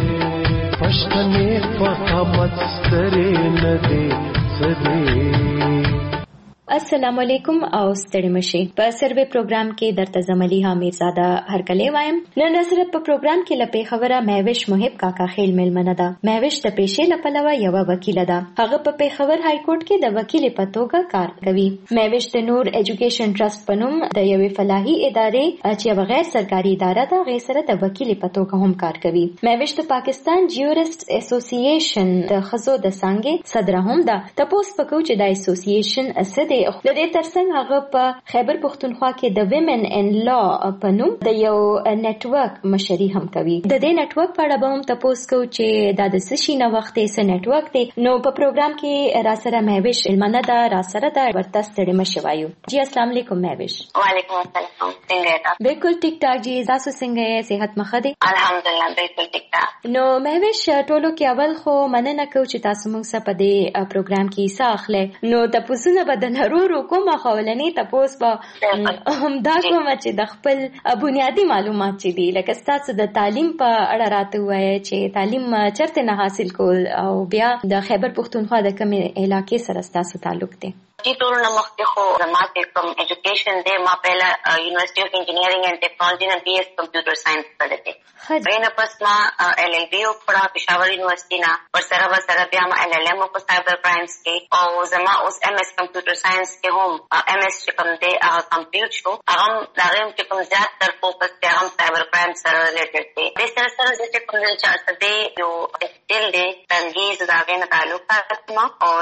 پښتنې په خامت سترې نه دي سدي. السلام علیکم او ستړي مشي. په سروې پروګرام کې درته زملی حمید زاده هرکلی وایم. نن سره په پروګرام کې لپاره خبره مهوش محب کاکا خیل ملمنه ده. مهوش د پیښې لپاره یو وکیل ده. هغه په پیښور های کورټ کې د وکیل په توګه کار کوي. مهوش د نور ایجوکیشن ټرست پنوم د یوې فلاحي ادارې چې غیر سرکاري اداره ده، غیر سره د وکیل په توګه هم کار کوي. مهوش د پاکستان جیورست اسوسییشن د خزو د څنګه صدر هم ده. تاسو په کوم چې د اسوسییشن اسد د دې ترڅنګ هغه په خیبر پښتونخوا کې د ویمن ان لا په نوم د یو نتورک مشري هم کوي. د دې نتورک په اړه به هم تاسو کو چې دا د سشي نه وخت یې نتورک دی. نو په پروګرام کې را سره مهوش علمانه دا را سره دا ورته ستړي مشه وایو. جی السلام علیکم مهوش. وعلیکم السلام. څنګه تاسو؟ بالکل ټیک ټاک جی. تاسو څنګه یې؟ صحت مخه دی؟ الحمدلله بالکل ټیک ټاک. نو مهوش ټولو کې اول خو مننه کوم چې تاسو موږ سره په دې پروګرام کې حصہ اخلي. نو تاسو نه بدن هرو کومه خولنې تاسو په هم دا کوم چې د خپل بنیادی معلومات چې دي لکه تاسو د تعلیم په اړه راته وایي چې تعلیم چرته نه حاصل کول او بیا د خیبر پښتونخوا د کوم علاقې سره تاسو تعلق دی؟ جی ټول نو مخکې خو زما کې کوم ایجوکیشن دی. ما پهلا یونیورسيټي اف انجینیرینګ اینڈ ټیکنالوژي نه بي اس کمپیوټر ساينس کړی دی. رینه پس ما ایل ایل بي وکړه پېښور یونیورسيټي نه. ور سره ور سره بیا ما ایل ایل ایم په سایبر کرایمز کې او زما اوس ایم اس کمپیوټر ساينس کې هم ایم اس چې کوم دی هغه کمپلیټ شو. هغه داغم چې کوم زیات تر فوکس دی هغه سایبر کرایمز سره ریلیټډ دی. د سره سره چې کوم دی چې دی یو سټیل دی تنګیز داغه نه تعلق ساتم او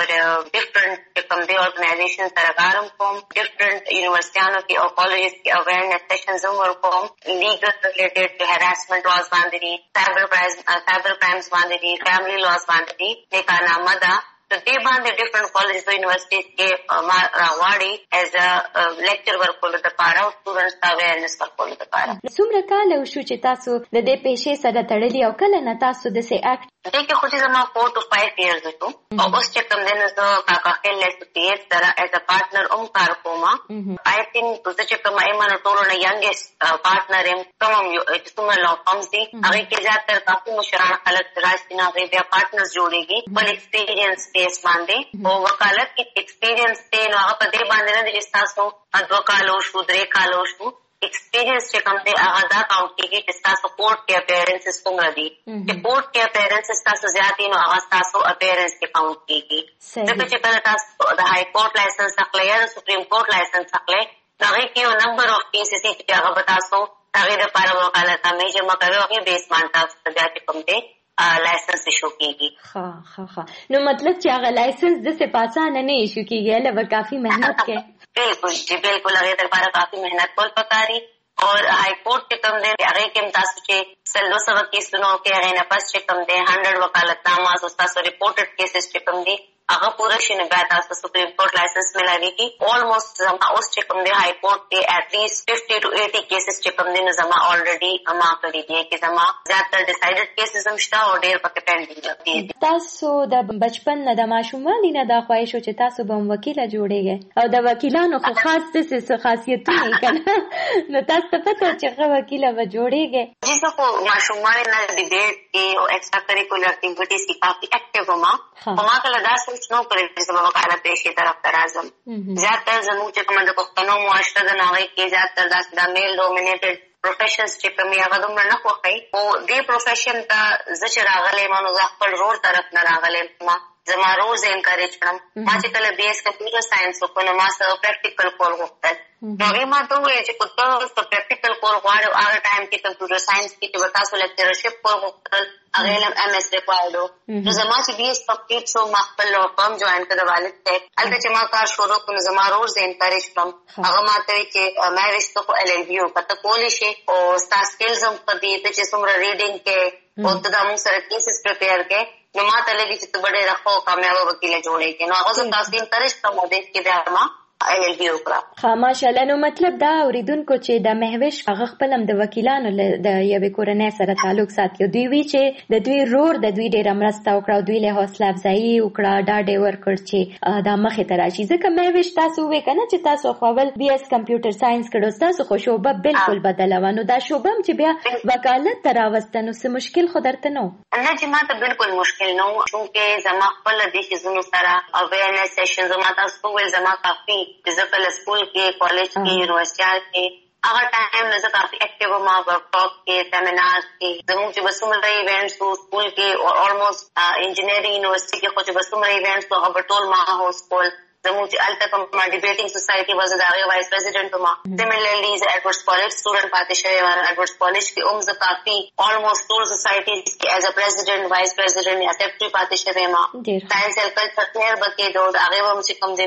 ډیفرنٹ کوم دی organization سره کارم کوم. ډیفرنٹ یونیورسيټیانو کې او کالجز کې اویرنس سیشنز هم ورکوم. لیګل ریلیټډ ټو هراسمنٹ لاز باندې دي، سایبر کرایمز سایبر کرایمز باندې دي، فیملی لاز باندې دي. نکانامه ده تو دې باندې ډیفرنٹ کالجز او یونیورسيټیز کې ما راوړی ایز ا لیکچر ورکول د پاره او سټوډنټس ته اویرنس ورکول د پاره. څومره کال شو چې تاسو د دې پېښې سره تړلي او کله نه تاسو د سي اکټ دې کې خو چې زما four to five years وو او اوس چې کوم دنه زه کاکا خیل اسوسییټ سره ایز ا پارټنر اوم کار کوم. آی تھنک چې کوم ایمن ټولو نه ینګست پارټنر ایم کوم یو چې کوم لا فارمز دي هغه کې زیاتره کافي مشران خلک راځي نه بیا پارټنرز جوړيږي بل ایکسپیرینس بیس باندې او وکالت کې ایکسپیرینس ته نو هغه په دې باندې نه چې تاسو ادو کالو شو درې کالو شو ایکسپیرینس چې کوم دی هغه دا کاونټ کیږي چې تاسو کورټ کې اپیرنسز کوم دي. چې کورټ کې اپیرنسز تاسو زیات نو هغه تاسو اپیرنس کې کاونټ کیږي. ځکه چې کله تاسو د هاي کورټ لایسنس اخلئ یا د سپریم کورټ لایسنس اخلئ هغه کې یو نمبر اف کیسز چې هغه به تاسو هغه لپاره وکالت همیشه جمع کوي او بیس باندې تاسو بیا چې کوم دی لایسنس ایشو کیږي. ها ها ها نو مطلب چې هغه لایسنس د څه پاسانه نه ایشو کیږي لکه کافي مهنت کې. بالکل جی بالکل هغه لپاره کافي مهنت کول پکاري اور هائی کورٹ کې کوم دی هغه کې تاسو چې سلو سو کیسونو کې هغه نه پس چې کوم دی hundred وکالتنامه او تاسو ریپورټډ کیسز چې کوم دی هغه پوره شنه بیا تاسو سپریم کورټ لایسنس ملایوي کی آلموست زما اوس چې کوم دی هائی کورٹ کې at least fifty to eighty کیسز چې کوم دی نو زما already اما کړی دی چې زما زیاتره ډیسایډډ کیسز هم شته او ډیر پکې پینډینګ دي. تاسو د بچپن نه د ماشومانو نه دا خواهش چې تاسو به وکیل جوړیږئ او د وکیلانو خو خاص څه خاصیتونه کنه نو تاسو ته پته چې هغه وکیل به جوړیږئ. جی زه خو ماشومانو نه ډیبیټ کې او ایکسټرا کریکولر اکټیویټیز کې کافي اکټیو وم. ما کله دا سوچ نو کړی چې زما وکالت پیشې طرف ته راځم. زیاتره زموږ چې کوم د پښتنو معاشره د ناغې کې زیاتره دا میل ډومینیټډ پروفیشنز چې کوم هغه دومره نه خوښوي او دې پروفیشن ته زه چې راغلی ما نو زه خپل رور طرف نه راغلی ما زما روز انکریج کړم. ما چې کله بي اس کمپیوټر ساينس وکړم نو ما سره پریکټیکل کول غوښتل. نو هغې ما ته وویل چې که ته پریکټیکل کول غواړې هغه ټایم کې کمپیوټر ساينس کې چې به تاسو لیکچرشپ کول غوښتل هغې علم ایم ایس ریکوایرډ و. نو زما چې بي اس کمپلیټ شو ما خپل لا فرم جوین کړ د والد صاحب. هلته چې ما کار شروع کړ نو زما روز انکریج کړم. هغه ما ته وایي چې ما ویل ته خو ایل ایل بي وکړه ته کولی شې او ستا سکلز هم ښه دي ته چې څومره ریډینګ کې او ته دا موږ سره کیسز پریپیر کې نو ما ته لګي چې ته به ډېره ښه کامیابه وکیله جوړېږې. نو هغه زه تاسو انکریج کړم او دې کې بیا ما ایل ایل بي وکړه. ها ماشاءالله. نو مطلب دا اوریدونکو چې د مهوش هغه خپل هم د وکیلانو د یوې کورنۍ سره تعلق ساتي دوی وی چې د دوی رور د دوی ډېره مرسته وکړه او دوی له حوصله افزایي وکړه ډاډ یې ورکړ چې دا مخې ته راشي. ځکه مهوش تاسو وویل که نه چې تاسو خو اول بي اس کمپیوټر ساينس کړو ستاسو خو شعبه بالکل بدله وه نو دا شعبه هم چې بیا وکالت ته راوسته نو څه مشکل خو درته نه و؟ نه چې ما ته بالکل مشکل نه و چونکې زما خپله دې شیزونو سره اویرنس سیشن زما تاسو وویل زما کافي زه کله سکول کې کالج کې یونیورسيټیانو کې هغه ټایم نه زه کافي اکټیو وم ورکشاپ کې سیمینار کې زموږ چې به څومره ایونټس وو سکول کې آلموسټ انجینرینګ یونیورسيټي کې خو چې به څومره ایونټس وو هغه به ټول ما هوسټ کول. زموږ چې هلته کوم ډیبیټینګ سوسایټي وه زه د هغې وایس پرزیډنټ وم. سیملرلي زه ایډورډز کالج سټوډنټ پاتې شوې وم. ایډورډز کالج کې هم زه کافي آلموسټ ټول سوسایټیز کې ایز ا پرزیډنټ وایس پرزیډنټ یا سیکرټري پاتې شوې وم. ساینس اینډ کلچر فیر به کېدو د هغې به هم چې کوم دی نو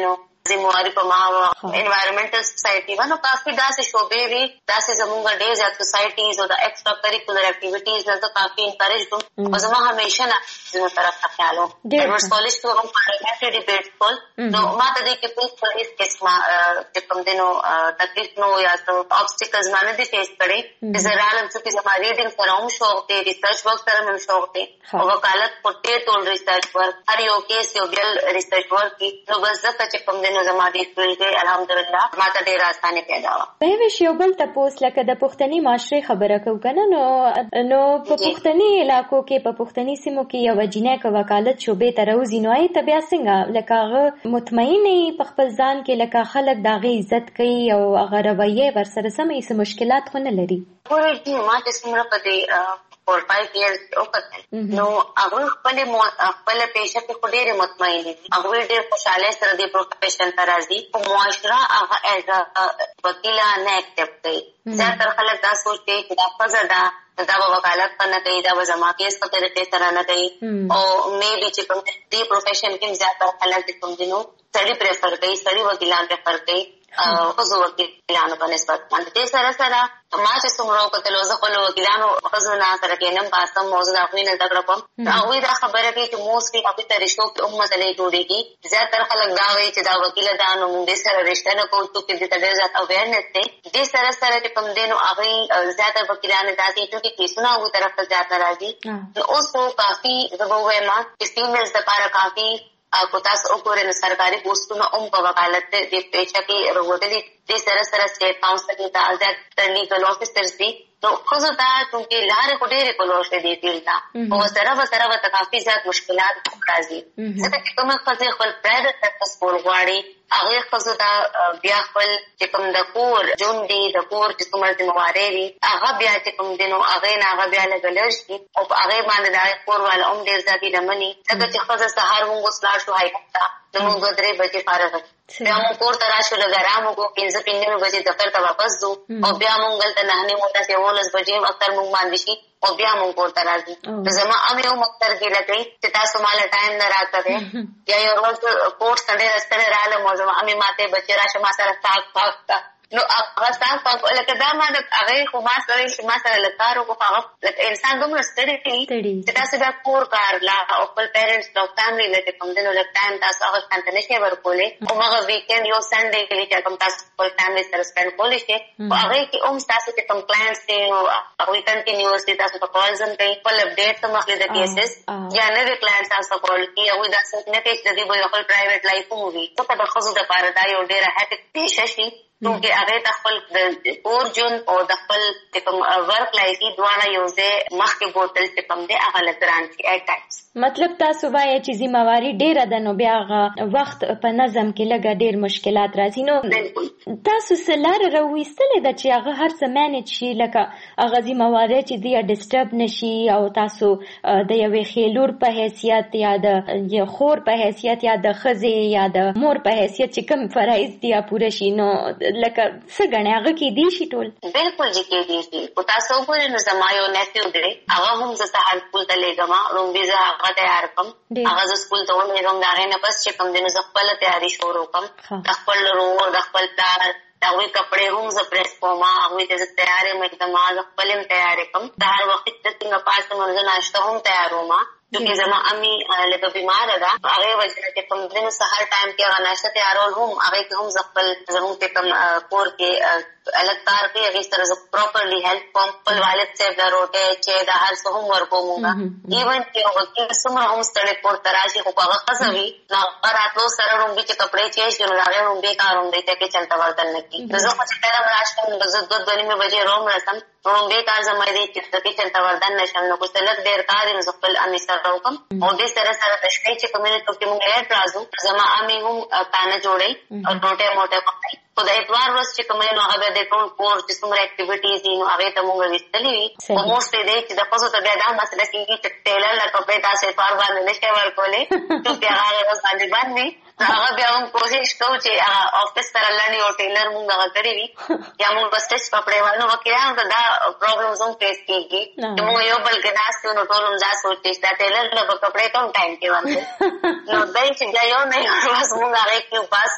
ذمہواری په ما انوایرنمنټل سوسایټي باندې کافي داسې شوبې وي داسې زموږ ډېر زیات سوسایټیز او د ایکسټرا کریکولر اکټیویټیز نه کافي انکریج کوم او زما همیشه نه زموږ طرف ته خیال و ایڈورډ کالج ته هم پارلیمنټري ډیبیټ کول نو ما ته دې کې په هیڅ قسمه چې کوم دینو تکلیف نو یا obstacles باندې دې فیس کړي چې زرالم چې زما ریډینګ سره هم شوق دی ریسرچ ورک سره هم شوق دی او وکالت پټه ټول ریسرچ ورک هر یو کیس یو بل ریسرچ ورک نو بس ځکه چې کوم دینو زما دې فیلډ کې الحمدلله ما ته ډېر اسانه پیدا و. به ویش یو بل تاسو لکه د پښتني معاشري خبره کو کنه نو نو په پښتني علاقو کې په پښتني سیمو کې یو جنې ک وکالت شوبې تروزی نو ای طبيع څنګه لکه مطمئن په خپل ځان کې لکه خلک داغه عزت کوي او هغه رویه ورسره سمې سم مشکلات خو نه لري. پوره دې ما چې څومره پدې فور فایو ایئرز وکړل نو هغه خپل خپل پیشه کې ډېر مطمئن دي هغه ډېر خوشاله سره دې پروفیشن ته راځي او معاشره هغه ایز ا وکیل نه اکسپټ کوي. زیاتره خلک دا سوچي چې دا فزا ده دا به وکالت نه کوي دا به زما کیس په طریقې سره نه کوي او مې بي چې کوم دې پروفیشن کې زیاتره خلک کوم دینو سړي پریفر کوي سړي وکیلان پریفر کوي خزو وکیلانو په نسبت باندې سره سره ما چې څومره وکتل زه خپل وکیلانو خزو نه سره کېنم پاسم موضوع د خپل نه تکړه کوم هغه دا خبره کوي چې موسټلی په طریقو کې امه ته جوړيږي زیاتره خلک دا وایي چې دا وکیل دا نو موږ سره رښتیا نه کوو چې دې ته ډېر زیات اویرنس دی دې سره سره چې کوم دینو هغه زیاتره وکیلانو داسې چې کیسونه هغه طرف ته زیات راځي اوس خو کافي زبوه ما چې فیمیلز لپاره کافي کو تاسو وګورئ نو سرکاري پوسټونه هم په وکالت د پیشه کې وروتلي دي سره سره سټیټ کاونسل کې تازه لیګل افیسرز دي نو خو دا چې لاره کو ډېرې کولوشې دي تلتا او سره به سره به کافي زیات مشکلات راځي ځکه چې کومه خپل خپل پرایویټ سیکټر سپور غواړي هغه خو دا بیا خپل چې کوم د کور جون دی د کور چې کومه ذمہواری دي هغه بیا چې کوم دینو هغه نه هغه بیا لګلش دي او هغه باندې د کور والا هم ډېر ځکه دمني څنګه چې خو سهار موږ وسلا شو هاي تا موږ درې بجې فارغ بیا موږ کور ته راشو لګرامو کو پنځه پنځه بجې دفتر ته واپس ځو او بیا موږ دلته نه نه موږ ته ولس بجې اکثر موږ باندې شي او بیا موږ کور ته راځو زما امه یو مکتر کې لګي چې تاسو مال ټایم نه راکړې یا یو ورځ کور سره سره رااله موږ امه ماته بچی راشه ما سره تاک تاک نو هغه تاسو په لکه دا ما د هغه خو ما سره چې ما سره لکارو کو هغه انسان دومره ستړي کړي چې تاسو دا کور کار لا او خپل پیرنټس او فیملی له کوم دنو لک ټایم تاسو هغه څنګه نشي ورکولې او هغه ویکند یو سنډے کې چې کوم تاسو خپل فیملی سره سپند کولې شي او هغه کې اوم تاسو ته کوم کلاینټس دي او هغه کنټینیوسلی تاسو ته کالز هم کوي خپل اپډیټ ته مخکې د کیسز یا نه د کلاینټس تاسو کول کی او دا څه نه کې چې د دې خپل پرایویټ لایف مو وي ته د خزو د پاره دا یو ډیره هټیک پیښه شي چې هغه د خپل اور جون او د خپل کوم ورک لایف دواړه یو ځای مخکې بوتل چې کوم دی هغه لګران کی ایټ ټایمز مطلب تاسو وایي چې ذمہواری ډیره ده نو بیا هغه وخت په نظم کې لګا ډیر مشکلات راځي نو تاسو سلار رويستل د چې هغه هر څه مانج شي لکه هغه ذمہواری چې دی ډیسټرب نشي او تاسو د یوې خېلور په حیثیت یا د یو خور په حیثیت یا د خزې یا د مور په حیثیت چې کوم فرایض دی پوره شي نو لکه څه غنه هغه کې دی شي ټول بالکل چې کې دی شي او تاسو په نو زمایو نفیو دی هغه هم زه سهار خپل ته لګما روم ویزا هغه تیار کوم هغه سکول ته ونه روم دا نه بس چې کوم دنه خپل تیاری شروع کوم خپل ورو د خپل تار داوی کپڑے روم ز پریس کوما هغه ته تیارې مې دماغ خپلم تیارې کوم هر وخت ته څنګه پاس منځ ناشته هم تیاروما چې زما امي لکه بیمار ده هغه وجه ته کوم دنه سهار ټایم کې هغه ناشته تیارول هم هغه کوم خپل زموږ ته کوم کور کې الګ کار کې هغه سره پراپرلی هیلپ کوم خپل والد سے دروته چې د هر څه هم ورکومه ایون چې وکیل سمره هم ستړي پور تراشي خو هغه قصوي نو راتلو سره روم کې کپڑے چینج کړو هغه روم به کاروم دی ته کې چلتا ورتل نکی زه خو چې کله راشم د زړه د دني مې بجې روم رسم روم به کار زما دې چې ته کې چلتا ورتل نشم نو کوڅه لګ ډیر کار یې خپل امي سره وکم او دې سره سره د شپې چې کمیونټي کې موږ اډ راځو زما امي هم پانه جوړي او ټوټه موټه کوي خو د اتوار ورځ چې کومه نو هغه د ټول کور چې څومره اکټیویټیز دي نو هغه ته موږ وستلې وي او موسټ دې چې د خپل ته بیا دا مسله کېږي چې ټیلر لا کپڑے تاسو اتوار باندې نشي ورکولې چې بیا هغه ورځ باندې باندې هغه بیا موږ کوشش کوو چې افیس سره لاندې او ټیلر موږ هغه کړی وي یا موږ بس ټیسټ کپڑے وانه وکړو دا پرابلمز هم فیس کېږي چې موږ یو بل کې ناس نو ټول هم ځا سوچي چې ټیلر له کپڑے کم ټایم کې باندې نو دای چې بیا یو نه ورځ موږ هغه کې پاسو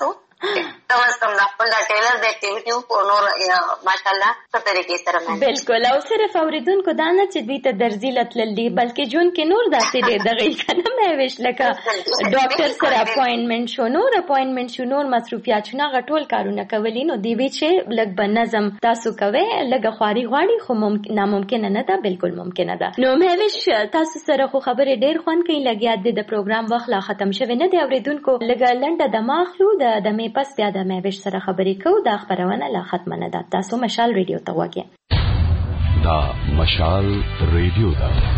کم از کم د خپل د ټیلر د اکټیویټي په نور ماشاءالله څه طریقې سره مې بالکل. او صرف اوریدونکو دا نه چې دوی ته درځي لتللی بلکې جون کې نور داسې ډېر دغې کنه مې ویش لکه ډاکټر سره اپاینټمنټ شو، نور اپاینټمنټ شو، نور مصروفیات شو، هغه ټول کارونه کولی. نو دی وی چې لږ بنظم تاسو کوئ، لږ خواري غواړي خو ممکن ناممکنه نه ده، بالکل ممکنه ده. نو مې ویش تاسو سره خو خبرې ډېر خوند کوي. لګیا د پروګرام وخت لا ختم شوی نه دی. اوریدونکو لږ لنډه دمه اخلو، د دمې پس بیا د مې ویش سره خبرې کوو. دا خبرونه لا ختمه نه ده. تاسو مشال ریډیو ته وګورئ. دا مشال ریډیو ده.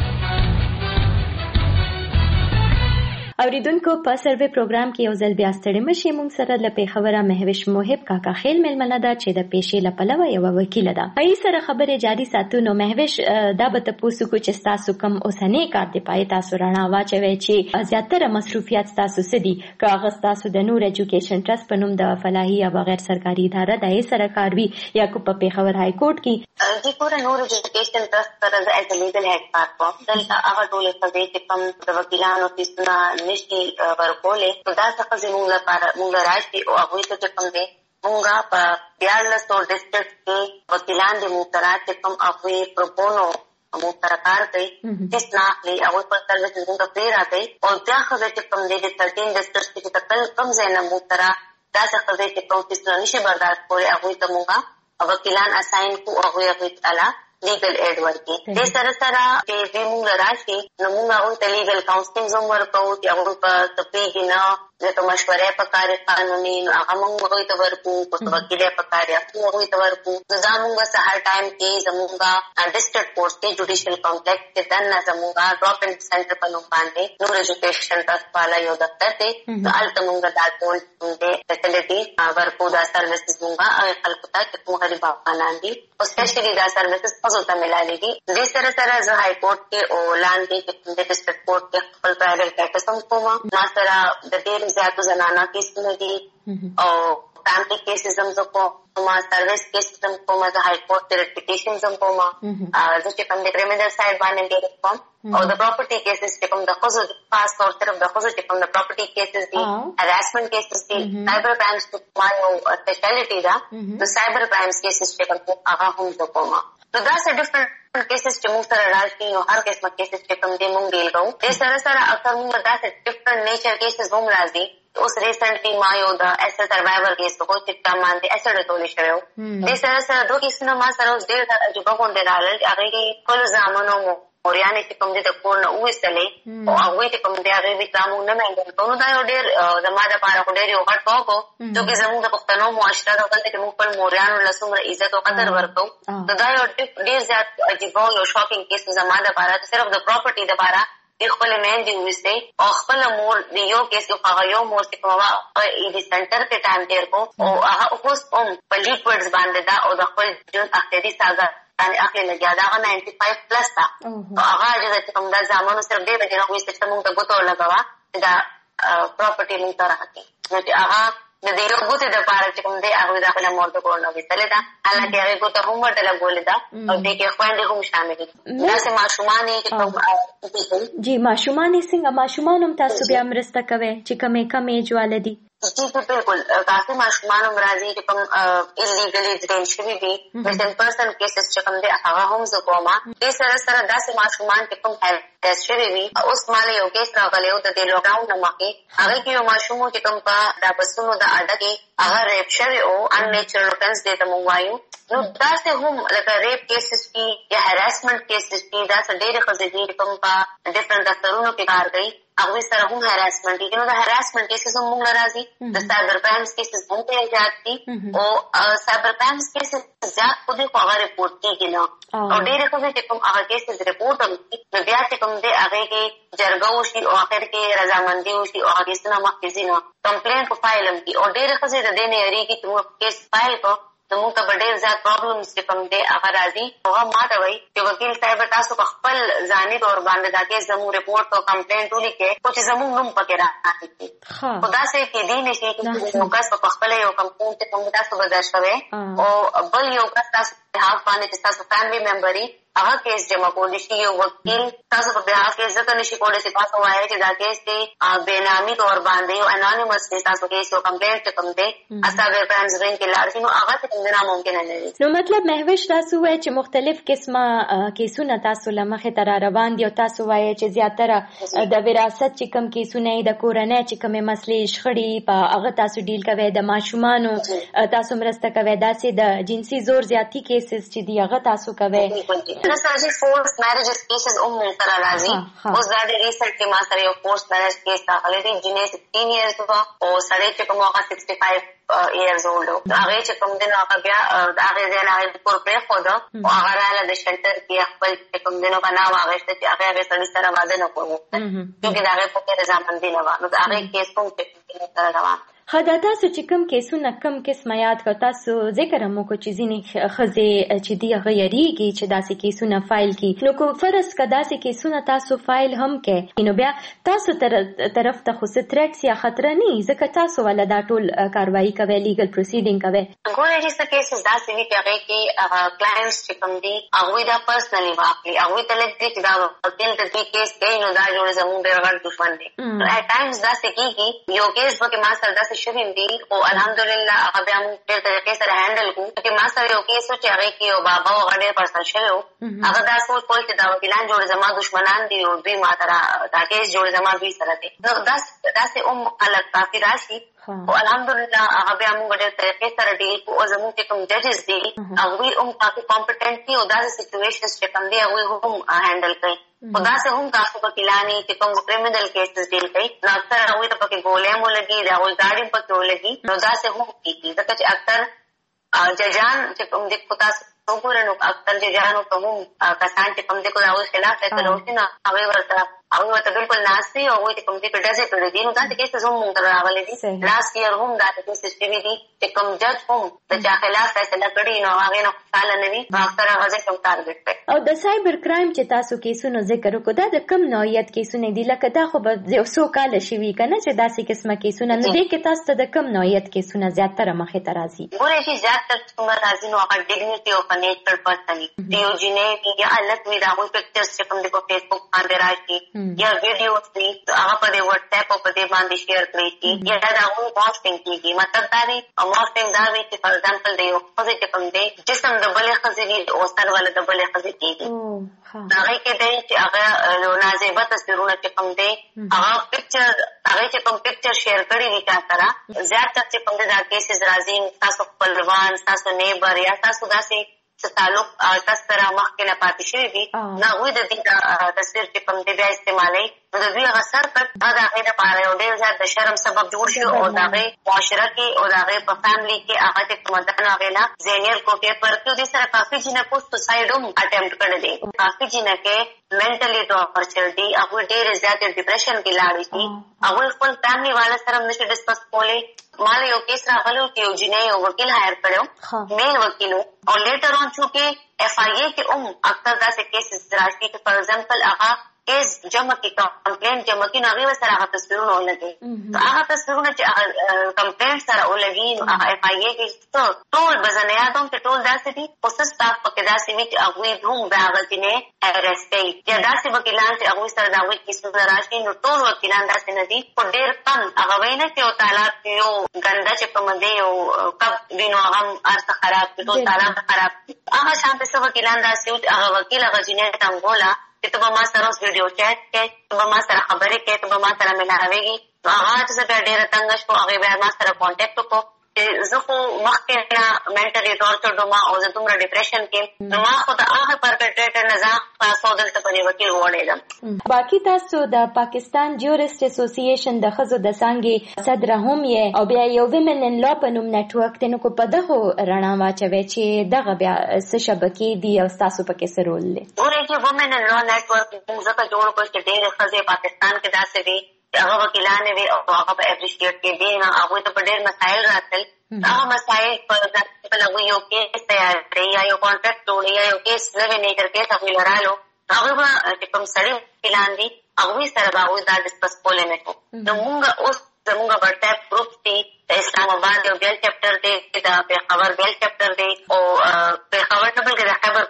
اوریدونکو په سروې پروګرام کې یو ځل بیا ستړي مشي. مونږ سره له پیښوره مهوش موهب کاکا خیل ملمنه ده چې د پیښې له پلوه یو وکیل ده. هغې سره خبرې جاري ساتو. نو مهوش دا به تاسو کو چې تاسو کوم اوسنی کار دی پای تاسو رڼا واچوي چې زیاتره مصروفیات تاسو سدي کاغذ تاسو د نور ایجوکیشن ټرست په نوم د فلاحي یا غیر سرکاري اداره د سره کار وی یا کو په پیښور های کورټ کې د کور نور ایجوکیشن ټرست سره د ایز لیګل هیډ پارټ دلته هغه ټول څه چې کوم د وکیلانو فیسونه نشي ورکولې. نو دا څه زموږ لپاره موږ راشي او هغوی ته چې کوم دی موږ په دیارلس سو ډسټرکټ کې وکیلان دي موږ سره چې کوم هغوی پروپونو موږ سره کار کوي فیس نه اخلي، هغوی پر سروسز موږ ته فري راکوي. او دا ښځه چې کوم دی د تھرټین ډسټرکټ کې چې کوم ځای نه موږ سره داسې ښځې چې کوم فیسونه نشي برداشت کولی هغوی ته موږ وکیلان اساین کړو، هغوی هغوی ته لیگل ایڈ ورکی. دې سره سره چې دوی موږ راشي نو موږ هغوی ته لیگل کاونسلینګ هم ورکوو چې هغوی په تپېږي نه ځکه مشورې پکار قانوني نو هغه موږ هغوی ته ورکوو، که څه وکیلې پکار هغه هغوی ته ورکوو. نو دا موږ سهار ټایم کې زموږ ډسټرکټ کورټ کې جوډیشل کمپلیکس کې دننه زموږ ډراپ ان سنټر په نوم باندې نور ایجوکیشن ټرست والا یو دفتر دی. نو هلته موږ دا ټول فیسلټي ورکوو. دا سروسز موږ هغې خلکو ته چې کوم غریب افغانان دي او سپیشلي دا سروسز ښځو ته ملالیږي. دې سره سره زه های کورټ کې او لاندې چې د ډسټرکټ کورټ کې خپل پرایویټ پریکټس هم کوم. ما سره د ډېرو زیاتو زنانه کیسونه دي او فیملی کیسز هم زه کوم، سروس کیسز هم کوم، د های کورټ د ریپیټیشنز هم کوم. زه چې کوم د کریمینل سایډ باندې ډېر کوم او د پراپرټي کیسز چې کوم د ښځو خاص طور صرف د ښځو چې کوم د پراپرټي کیسز دي، هراسمنټ کیسز دي، سایبر کرایمز ما یو سپیشالټي ده. د سایبر کرایمز کیسز چې کوم هغه هم زه کوم. نو دا څه ډفرنټ کیسز چې موږ سره راشي نو هر قسمه کیسز چې کوم دی موږ ډیل کوو. دې سره سره اکثر موږ داسې ډفرنټ نیچر کیسز هم راځي. اوس ریسنټلی ما یو د ایس سروایور کیس په کوم چې کم باندې ایسډ ټولې شوی و. دې سره سره دوه کیسونه ما سره اوس ډېر عجیبه غونډې راغلل. هغې کې خپلو زامنو موریانې چې کوم دی د کور نه وویستلې او هغوی چې کوم دی هغې ویښتا موږ نه مینټین کوو. نو دا یو ډېر زما دپاره خو ډېر یو غټ شوق و ځکه زموږ د پښتنو معاشره ده دلته چې موږ خپل موریانو له څومره عزت او قدر ورکوو. نو دا یو ډېر زیات عجیبه یو شاکینګ کیس زما دپاره صرف د پراپرټي دپاره د خپل میندې وویستې او خپل مور د یو کیس هغه یو مور چې کومه وه ایډي سنټر کې ټایم تېر کړو او هغه اوس هم په لیکوډز باندې ده او د خپل ژوند اختیاري سازه باندې اخلي لګیا ده. هغه ناینټي فایو پلس ده او هغه عجزه چې کوم دا زامنو صرف دې بجې نه وویستې چې موږ ته ګوته ولګوه چې دا پراپرټي موږ ته راکړي. نو چې هغه د دې یو ګوتې دپاره چې کوم دی هغوی د خپله مور د کور نه ویستلې ده. حالانکې هغې ګوته هم ورته لګولې ده او دې کې خویندې هم شاملې دي. داسې ماشومان یې چې کوم جی ماشومان یې څنګه ماشومان هم تاسو بیا مرسته کوئ چې کمې کم ایج واله دي؟ جی بالکل کافي ماشومان هم راځي چې کوم ایلیګلي ډیټین شوي دي. مسن پرسن کیسز چې کوم دی هغه هم زه کوم. دې سره سره داسې ماشومان چې کوم ټیسټ شوي وي. اوس ماله یو کیس راغلی و د دې لاکډاون نه مخکې هغې کې یو ماشوم چې کوم په دا بسونو د اډه کې هغه ریپ شوی و. ان نیچرل افنس دې ته موږ وایو. نو داسې هم لکه ریپ کیسز دي یا هراسمنټ کیسز دي. داسې ډېرې ښځې دي چې کوم په ډفرنټ دفترونو کې کار کوي هغوی سره هم هراسمنټ دي. نو د هراسمنټ کیسز هم موږ له راځي. د سایبر کرایمز کیسز هم ته زیات دي او سایبر کرایمز کیسز زیات خو دې خو هغه رپورټ کېږي نه او ډېرې ښځې چې کوم هغه کیسز رپورټ هم کړي نو بیا چې کوم دی هغې کې جرګه وشي او اخر کې رضامندي وشي او هغه کیسونه مخکې ځي نو کمپلینټ په فایل هم کړي او ډېرې ښځې د دې نه یېرېږي چې موږ کیس فایل کړو نو موږ ته به ډېر زیات پرابلمز چې کوم دی هغه راځي. هغه ما ته وایي چې وکیل صاحب تاسو په خپل ځاني طور باندې دا کیس زموږ رپورټ او کمپلینټ ولیکئ خو چې زموږ نوم پکې راغلی خو داسې کېدی نه شي چې یو کس په خپله یو کمپلینټ چې کوم تاسو به در شوی او بل یو کس تاسو په حق باندې چې تاسو فیملي ممبر یي هغه کیس جمع کول شي. یو وکیل تاسو په بیا کې ځکه نشي کولای چې تاسو وایي چې دا کیس دی بېنامي تور باندې او انونیمس دی، تاسو کیس یو کمپلیټ کوم دی اسابه پرنس رین کې لاړ شي، نو هغه څنګه ناممکن نه دی. نو مطلب مهوش تاسو وایي چې مختلف قسمه کیسونه تاسو لمخه تر روان دي او تاسو وایي چې زیاتره د وراثت چې کوم کیسونه د کورنۍ چې کومه مسلې شخړې په هغه تاسو ډیل کوي، د ماشومانو تاسو مرسته کوي، داسې د جنسي زور زیاتی کیسز چې دی هغه تاسو کوي. نو سره فورس میریجز کیسز هم تر راځي. اوس دا د ریسرچ کې ما سره یو فورس میریج کیس راغلی دی، جنې sixteen years و او سړی چې کوم هغه sixty-five years old و. هغه چې کوم دین هغه بیا هغه ځای هغه کور پرې خو دا او هغه رااله د شلټر کې خپل چې کوم دینو په نام هغه چې هغه هغه سړي سره واده نه کوو چې دا هغه په کې رضامند دی نه و. نو هغه کیس کوم چې تر روان خدا تاسو چې کوم کیسونه کم قسمه یاد کړ، تاسو ذکر هم وکړو چې ځینې ښځې چې دی هغه یریږي چې داسې کیسونه فایل کړي. نو کو فرض که داسې کیسونه تاسو فایل هم کړئ، نو بیا تاسو طرف ته خو څه تھریټس یا خطره نه وي، ځکه تاسو والا دا ټول کاروایي کوئ، لیګل پروسیډینګ کوئ. ګوره چې څه کیسز داسې وي چې هغې کې کلاینټس چې کوم دي هغوی دا پرسنلي واخلي، هغوی ته لږ دي چې دا وکیل ته دوی کیس کوي نو دا جوړ زموږ ډېر غټ دښمن دی. ایټ ټایمز داسې کېږي یو کیس به کې ما سره داسې شوي دي او الحمدلله هغه بیا موږ ډېر طریقې سره هینډل کړو. چې ما سره یو کیس و چې هغې کې یو بابا و هغه ډېر پرسنل شوی و، هغه دا سوچ کول چې دا وکیلان جوړ زما دښمنان دي او دوی ما ته دا کیس جوړ زما دوی سره دی. نو داسې هم خلک کافي راشي او الحمدلله هغه بیا موږ ډېر طریقې سره ډیل کړو او زموږ چې کوم ججز دي هغوی هم کافي کامپټنټ دي او داسې سچویشنز چې کوم دي هغوی هم هینډل کوي. خو داسې هم تاسو وکیلان چې کوم کرمینل کیسز ډیل کوي نو اکثر هغوی ته پکې ګولۍ هم ولګي، د هغوی ګاډي هم پکې ولګي. نو داسې هم کېږي ځکه چې اکثر ججان چې کوم دي خو تاسو وګورئ نو اکثر ججانو ته هم کسان چې کوم دي کو د هغوی خلاف فیصله وشي نو هغوی ورته هغوی ورته بالکل ناست دي او هغوی چې کوم دي په ډزې کړي دي. نو داسې کیسز هم موږ ته راغلي دي. لاست ایئر هم داسې کیسز شوي دي چې کوم جج هم د چا خلاف فیصله کړي نو هغې نه خوشحاله نه وي، نو اکثر هغه ځای کوم ټارګېټ کوي. او د سایبر کرایم چې تاسو کیسونو ذکر وکړو دا د کوم نوعیت کیسونه دي؟ لکه دا خو به یو څو کاله شوي که نه چې داسې قسمه کیسونه، نو دې کې تاسو ته د کوم نوعیت کیسونه زیاتره مخې ته راځي؟ ګورئ چې زیاتره څومره راځي نو هغه ډیګنیټي او نیچرل پرسن وي، د یو جنۍ وي یا الګ وي، د هغوی پکچرز چې کوم دي په فیسبوک باندې راشي یا ویډیو وي هغه په دې وټس اپ او په دې باندې شیر کړی شي یا د هغوی پوسټینګ کېږي. مطلب دا دی او پوسټینګ دا وي چې فار ایگزامپل د یو ښځې چې کوم دی جسم د بلې ښځې وي او سر والا د بلې ښځې کېږي. هغې کې دی چې هغه نازیبه تصویرونه چې کوم دی هغه پکچر هغې چې کوم پکچر شیر کړي وي چا سره زیاتره چې کوم دی دا کیسز راځي ستاسو خپلوان ستاسو نیبر یا ستاسو داسې څه تعلق تاسو سره مخکې نه پاتې شوي وي نو هغوی د دې تصویر چې کوم دی بیا استعمالوي نو د دوی هغه سر پټ دا د هغې دپاره یو ډېر زیات د شرم سبب جوړ شي او د هغې معاشره کې او د هغې په فیملي کې هغه چې کومه ده نو هغې نه ذهنیت کوفیت ورکړي. دې سره کافي جینکو سوسایډ هم اټمپټ کړی دی، کافي جینکې منټلي ټارچر دي، هغوی ډېرې زیاتې ډپریشن کې لاړې دي، هغوی خپل فیملي والا سره هم نشي ډسکس کولی. ما له یو کیس راغلی و چې یو جینۍ یو وکیل هایر کړی و، مین وکیل و او لیټر آن چونکې ایف آئی اے کې هم اکثر داسې کیسز راشي چې فار ایگزامپل هغه کیس جمع کړي کمپلینټ جمع کړي نو هغې ورسره هغه تصویرونه ولګوي. نو هغه تصویرونه چې هغه کمپلینټ سره ولګي نو هغه ایف آئی اے کې ټول به زه نه یادوم چې ټول داسې دي، خو څه سټاف پکې داسې وي چې هغوی هم د هغه جینۍ اریسټ کوي یا داسې وکیلان چې هغوی سره د هغوی کیسونه راشي نو ټول وکیلان داسې نه دي، خو ډېر کم هغه وایي نه چې یو تالاب کې یو ګنده چې کومه دی یو کب وي نو هغه هم هر څه خراب کړي، ټول تالاب خراب کړي. هغه شانته څه وکیلان داسې وو چې هغه وکیل هغه جینۍ ته هم بوله چې ته به ما سره اوس ویډیو چیټ کوې، ته به ما سره خبرې کوې، ته به ما سره ملاوېږي. نو هغه چې زه بیا ډېره تنګه شوم، هغې بیا ما سره کانټیکټ وکړو چې زه خو مخکې نه منټلي ټارچرډ وم او زه دومره ډپریشن کې نو ما خو د هغه پرپیټریټر نه ځان خلاصو دلته په دې وکیل وغوړېدم. باقي تاسو د پاکستان جورسټ اسوسییشن د ښځو د څانګې صدره هم یې او بیا یو ویمن ان لا په نوم نیټورک دی، نو کو په دغو رڼا واچوئ چې دغه بیا څه شبکې دي او ستاسو پکې څه رول دی؟ ګورئ چې وومن ان لا نیټورک موږ ځکه جوړ کړو چې ډېرې ښځې پاکستان کې داسې دي هغه وکیلانې وي او هغه به اپریشیټ کېدي نو هغوی ته په ډېر مسایل راتلل. هغه مسایل پر ایگزامپل هغوی یو کیس تیار کړي یا یو کانټریکټ جوړوي یا یو کیس نوی نیچر کیس هغوی لرالو هغوی به چې کوم سړي وکیلان دي هغوی سره به هغوی دا ډسکس کولی نه شو. نو مونږ اوس زمونږ وټساپ ګروپ دي د اسلام آباد یو بیل چپټر دی، د پېښور بیل چپټر دی او پېښور نه بلکې د خیبر پختونخوا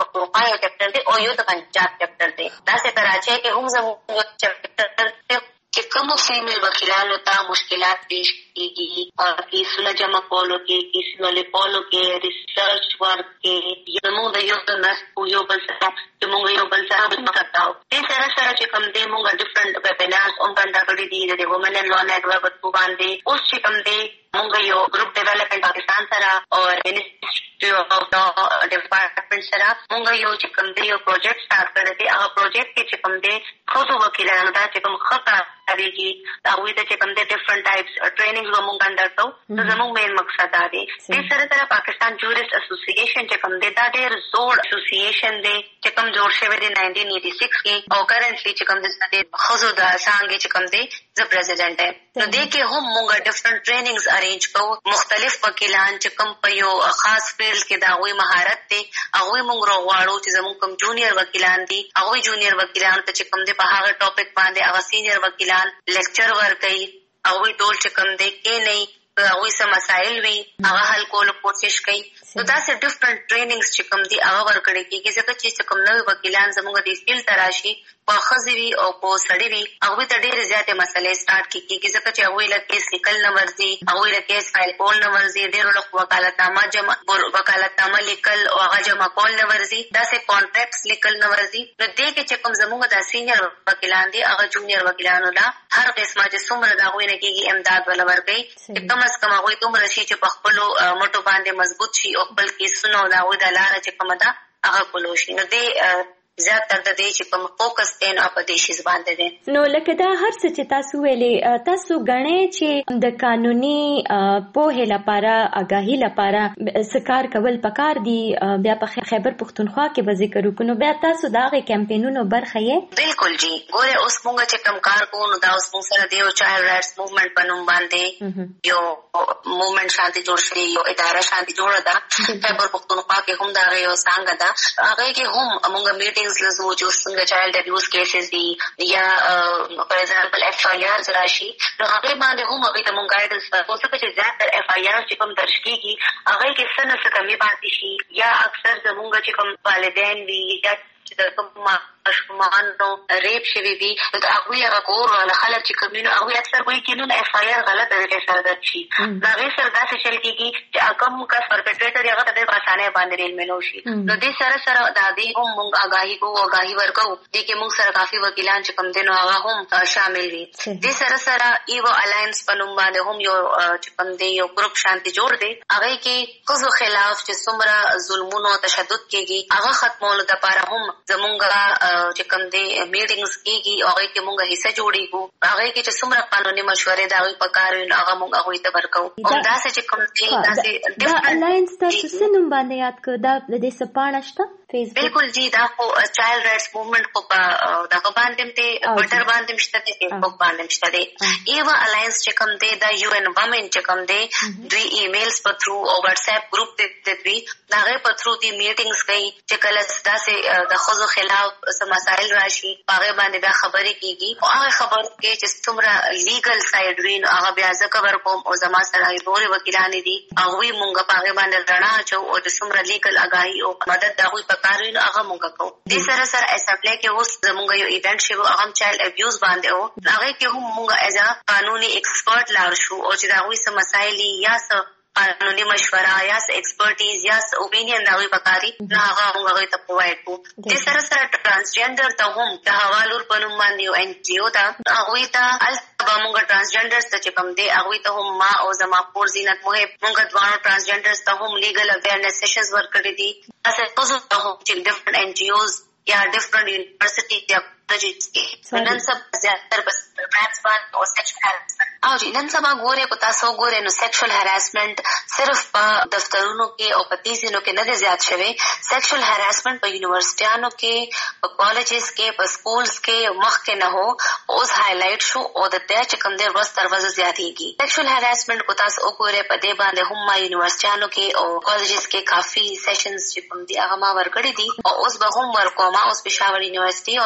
یو چپټر دی او یو د پنجاب چپټر دی. داسې کراچۍ کې هم زموږ چپټر دی چې کومو فیمیل وکیلانو ته مشکلات پیش کېږي او کیسونه جمع کولو کې کیسونه لیکلو کې ریسرچ ورک کې زموږ د یو د نس یو بل سره چې موږ یو بل سره وکړو. دې سره سره چې کوم دی موږ ډیفرنٹ ویبینارز هم کنډکټ کړي دي د وومن ان لا نیټورک په باندې. اوس چې کوم دی موږ یو ګروپ ډیولپمنٹ پاکستان سره او منسټری اف لا ډپارټمنټ سره موږ یو چې کوم دی یو پروجیکټ سٹارټ کړی دی. هغه پروجیکټ کې چې کوم دی خو وکیلانو ته چې کوم خطر کوي هغه ته چې کوم دی ډیفرنٹ ټایپس ټریننګز به موږ کنډکټ کوو. زموږ مین مقصد دا دی. دې سره سره پاکستان جورسټ اسوسییشن چې کوم دی دا ډېر زوړ اسوسییشن دی چې کوم جوړ شوی دی نائنټین ایټي سکس کې او کرنټلی چې کوم دی خزو د څنګه چې کوم دی ز پریزیډنټ دی. نو دې کې هم موږ ډیفرنٹ ټریننګز ارینج کوو. مختلف وکیلان چې کوم په یو خاص فیلډ کې دا غوي مهارت دی هغه موږ راغواړو چې زموږ کوم جونیئر وکیلان دي هغه جونیئر وکیلان ته چې کوم دی په هغه ټاپک باندې هغه سینیئر وکیلان لیکچر ورکوي هغه ټول چې کوم دی کې نه هغه سم مسائل وي هغه حل کولو کوشش کوي. نو دا سه ډیفرنٹ ټریننګز چې کوم دی هغه ورکړي کېږي ځکه چې کوم نوې وکیلان زموږ د فیلډ تراشي په خزوي او په سړی وي هغه ته ډېر زیاتې مسلې سٹارټ کېږي ځکه چې هغه له کیس لیکل نه ورځي هغه له کیس فایل کول نه ورځي ډېر له وکالتنامه جمع وکالتنامه لیکل او هغه جمع کول نه ورځي دا سه کانټریکټس لیکل نه ورځي. نو دې کې چې کوم زموږ د سینیئر وکیلان دي هغه جونیئر وکیلانو لا هر قسمه چې څومره دا غوي نه کېږي امداد ولا ورکړي کم از کم هغه دومره شي چې په خپل مټو باندې مضبوط شي او خپل کیسونو دا غوي د لار چې کومه ده هغه کولو شي. نو دې زیاتره د دې چې کوم فوکس دی نو په دې شی باندې دی. نو لکه دا هر څه چې تاسو ویلې تاسو غنئ چې د قانوني پوهه لپاره آگاهی لپاره سکار کول پکار دی. بیا په خیبر پختونخوا کې به ذکر وکړو بیا تاسو دا غي کمپینونو برخه یې. بالکل جی ګوره اوس موږ چې کوم کار کوو نو دا اوس موږ سره دی او چایلډ رائټس موومېنټ په نوم باندې یو موومېنټ شانتي جوړ شوی یو اداره شانتي جوړه ده خیبر پختونخوا کې هم دا یو څنګه ده هغه کې هم موږ میټینګ لزو جو څنګه چایلډ ابیوز کیسز دي یا فار ایگزامپل اف آی آر راشي نو هغه باندې هم هغه ته مونږ گایډنس ورکوو څه چې زیاتره اف آی آر چې کوم درج کیږي هغه کې څه نه څه کمی پاتې شي یا اکثر زمونږ چې کوم والدین وي یا چې د کوم ماشومان نو ریپ شوی دي نو هغه هغه کور ولا خلک چې کومینو هغه اکثر وایي چې نو اف آی آر غلط طریقې سره درج شي دا غیر سره داسې چل کیږي چې کوم کا پرپیټریټر هغه ته په اسانه باندې ریل ملو شي. نو دې سره سره د دې هم موږ آگاهی کو آگاهی ورکو دي کې موږ سره کافي وکیلان چې کوم دي نو هغه هم شامل دي. دې سره سره ایو الاینس په نوم باندې هم یو چې کوم دی یو ګروپ شانتي جوړ دی هغه کې خزو خلاف چې څومره ظلمونو او تشدد کېږي هغه ختمولو لپاره هم زمونږ چې کوم دی میټینګز کېږي هغه کې موږ حصہ جوړیږو هغه کې چې څومره قانوني مشورې دا غوي پکار وي هغه موږ هغه ته ورکو. او دا چې کوم دی دا د الاینس تاسو سنوم باندې یاد کړه دا د دې سپاڼه شته فیسبوک. بالکل جی دا خو چایلډ رائټس موومېنټ خو په دغه باندې ته ټویټر باندې مشته دی فیسبوک باندې مشته دی. ایوا الاینس چې کوم دی دا یو ان وومن چې کوم دی دوی ایمیلز په تھرو او واتس اپ ګروپ ته دوی دغه په تھرو دی میټینګز کوي چې کله داسې د خزو خلاف سم مسائل راشي هغه باندې دا خبرې کیږي او هغه خبر کې چې څومره لیګل ساید وین هغه بیا ځکه کوم او زما سره نور وکیلان دي هغه مونږ په هغه باندې رڼا چو او د څومره لیګل آگاهی او مدد دا غوي پکاري نو هغه مونږ کوو. د سره سره اسمبلی کې اوس زمونږ یو ایونت شو هغه چایلډ ابیوز باندې او هغه کې هم مونږ ایز ا قانوني ایکسپرټ لار شو او چې دا غوي سم مسائل یا څه قانوني مشوره یا ایکسپرټیز یا اوپینین دا وی پکاري نه هغه موږ ته پرووایډ کوو. د سره سره ټرانسجنډر ته هم د حوالور په نوم باندې یو ان جی او دا هغه ته البته موږ ټرانسجنډرز ته چې کوم دی هغه ته هم ما او زما پور زینت محب موږ دوه ټرانسجنډرز ته هم لیګل اویرنس سیشنز ورکړي دي. تاسو تاسو ته هم چې ډیفرنٹ ان جی اوز یا ډیفرنٹ یونیورسيټي یا کالجز کې نن سبا زیاتره بس ټرانس باندې او سیکشوال هراسمنټ او جی نن سبا ګوره کو تاسو ګوره نو سیکشوال هراسمنٹ صرف په دفترونو کې او په تیزینو کې نه زیات شوی. سیکشوال هراسمنٹ په یونیورسيټیانو کې په کالجز کې په سکولز کې مخ کې نه هو اوس هایلایټ شو او د دې چې کوم دی ورځ تر ورځې زیاتېږي. سیکشوال هراسمنٹ کو تاسو وګوره په دې باندې هم ما یونیورسيټیانو کې او کالجز کې کافي سیشنز چې کوم دی هغه ما ورکړي دي او اوس به هم ورکوم. اوس پېښور یونیورسيټي او ایم ساينس